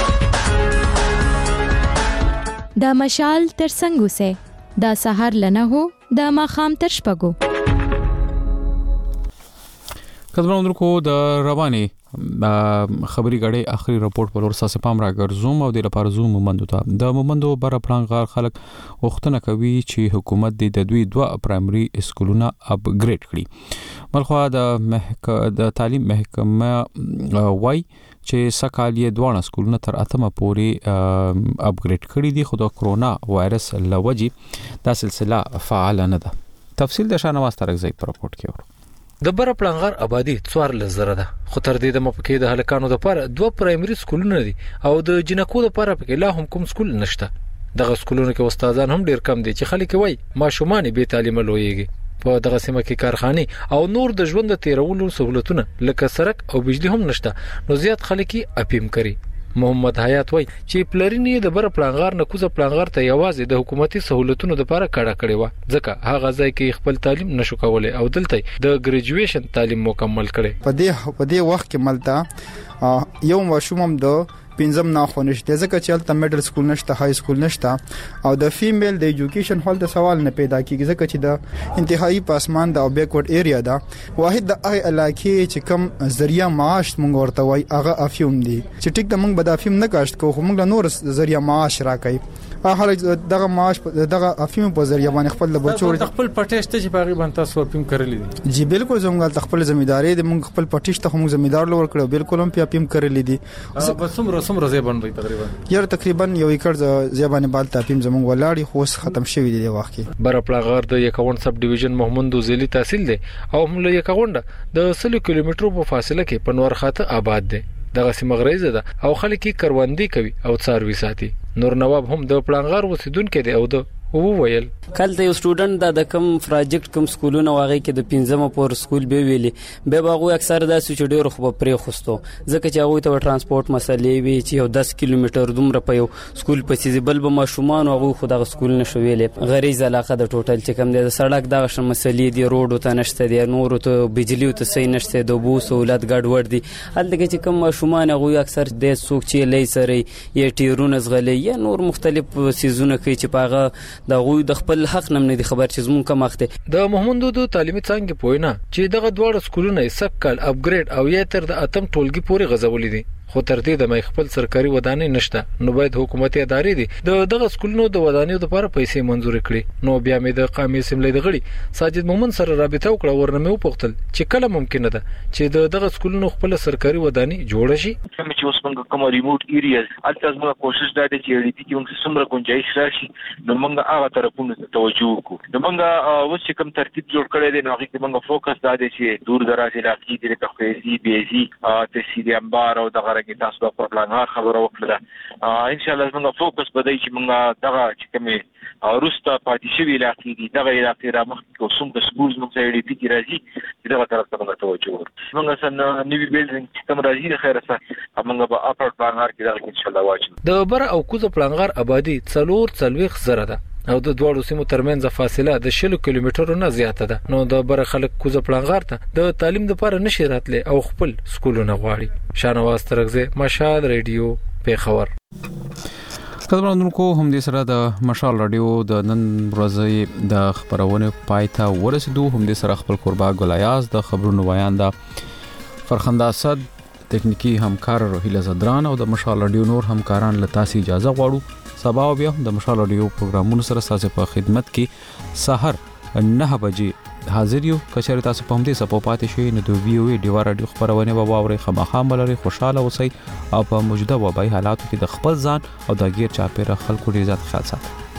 د مشال تر څنګه سه د سحر لنه هو د ماخام تر شپګو کله کو د رواني خبري غړي اخري رپورت پر ورساسه پام راګرځوم او د لپاره زوم مومندو ته د مومندو بر پلانغار خلک وختونه کوي چې حکومت د دوی 2 پرایمري اسکولونه اپګریډ کړي. ملخوا د تعلیم محکمه وای چې سکالیه دوه اسکولونه تر اتمه پورې اپګریډ کړي دي، خو د کرونا وایرس لوجې دا سلسله فعال نه ده. تفصیل د شانواز ترغزي پر رپورت کې ور د بر پلانغار آبادی 14 زره ده، خو تر دې د مپکې د هلکانو لپاره 2 پرایمري سکولونه دي او د جنکو لپاره پکې لا هم کوم سکول نشته. دغه سکولونو کې استادان هم ډیر کم دي چې خلک وای ماشومان به تعلیم لويږي. په دغه سیمه کې کارخانه او نور د ژوند تیرولو سہولتونه لکه سړک او بجلی هم نشته، نو زیات خلک اپیم کوي. محمد حیات وای چې پلرینی د بر پلانغار نه کوزه پلانغار ته یوازې د حکومتي سہولتونو لپاره کړه کړي و، ځکه هغه ځای کې خپل تعلیم نشو کولای او دلته د ګریجویشن تعلیم مکمل کړي. په دې وخت کې ملته یو ماشوم د پنځم نه خو نشته ځکه چې الته میډل سکول نشته، های سکول نشته او د فیمیل د ایجوکیشن هول د سوال نه پیدا کیږي ځکه چې د انتهایی پاسمان د بیکورډ ایریا دا واحد د علاقې چې کم ذریعہ معاش مونږ ورته وای هغه افیوم دي چې ټیک د مونږ به د افیوم نه کاشت کوو خو مونږ نور ذریعہ معاش راکړي. هغه دغه معاش دغه افیوم په ذریعہ باندې خپل د بچو خپل پټیشت چې باغی باندې تاسو افیوم کړلې دي. جی بالکل زموږ خپل ځمېداري د مونږ خپل پټیشت ته موږ ځمېدار لور کړو بالکل هم په افیوم کړلې دي. څومره زیبان وي تقریبا یو ایکړ زیبانه بال تاپیم زموږ ولاړی خو ختم شوی دی وخت کې. بر پلانغار د 51 سب ډیویژن محمد وزیلی تحصیل دی او هم له 51 د 100 کیلومترو په فاصله کې پنور خاطه آباد دی. دغه سیمه غریزه ده او خلک کروندې کوي او څاروي ساتي. نور نواب هم د پلانغار اوسیدونکو دی او د وویل کله یو سټوډنټ د کم پروجیکټ کم سکولونه واغې کې د 15مه پور سکول به ویلې به باغو اکثر د سټوډیو خو پرې خوستو ځکه چې هغه ته ترانسپورت مسلې وی چې یو 10 کیلومتر دومره په یو سکول پسې بل به ماشومان هغه خو د سکول نشو ویلې غریز علاقه د ټوټل چې کم د سړک د مسلې دی روډ ته نشته دی نور ته بجلی ته صحیح نشته د بو سہولت ګډوډ دي هلته چې کم ماشومان هغه اکثر د سوق چې لې سره یې ټیرونه زغلې یا نور مختلف سيزونه کوي چې پاغه د غوی د خپل حق نم نه دي خبر چې زمون کم اخته د محمد دو تعلیمي څنګه پوینه چې دغه دوه سکولونه سکل اپګریډ او یا تر د اتم ټولګي پورې غزولې دي خو تر دې د خپل سرکاري ودانۍ نشته نو باید حکومتي ادارې دي دغه سکولونو د ودانۍ لپاره پیسې منزور کړي. نو بیا مې د قومي اسمبلی د غړي ساجد مومن سره رابطه وکړه ورنمه وپوښتل چې کله ممکن ده چې دغه سکولونو خپل سرکاري ودانۍ جوړ شي. چې اوس موږ کوم ریموټ ایریاز الته موږ کوشش دا دي چې اړیتی کې موږ څومره گنجائش راشي نو موږ هغه طرفونو ته توجه وکړو. نو موږ اوس کوم ترتیب جوړ کړی دی نو هغه کې موږ فوکس دا دي چې دور دراز علاقې دي لکه خیزي بیزي تحصیل انبار او دغه لپاره کې تاسو په پلانار خبره وکړه ان شاء الله موږ فوکس بدای چې موږ دغه چې کومه روستا پاتې شوی علاقې دي دغه علاقې را مخ کوم د سکولز موږ ته ډی پی کې راځي چې دغه طرف ته موږ توجه وکړو موږ سره نیوی بیلډینګ چې کوم راځي د خیره سره موږ په اپر پلانار کې دغه ان شاء الله واچو د بر او کوزه پلانغار آبادی 40 زره ده او د دوړو سیمو ترمنځ فاصله د 60 کیلومترو نه زیاته ده نو د بر خلک کوزه پلانغار ته د تعلیم لپاره نشي راتله او خپل سکولونه غواړي شانواز ترغزه مشال ریډیو په خبر قدرمنونکو هم دې سره د مشال رادیو د نن ورځې د خبرونه پایته ورسېدو هم دې سره خپل قربا ګلایاز د خبرونو ویان د فرخنده اسد تکنیکی همکار روحیله زدران او د مشال رادیو نور همکاران له تاسو اجازه غواړو سبا بیا د مشال رادیو پروګرامونو سره تاسو په خدمت کې سحر 9 بجې حاضر یو کچره تاسو په همدې سپو پاتې شئ نو د وی او ډیوا رادیو خبرونه به واوري خامخا ملري خوشاله اوسئ او په موجوده وبای حالاتو کې د خپل ځان او د غیر چاپیره خلکو ډیر زیات خیال ساتئ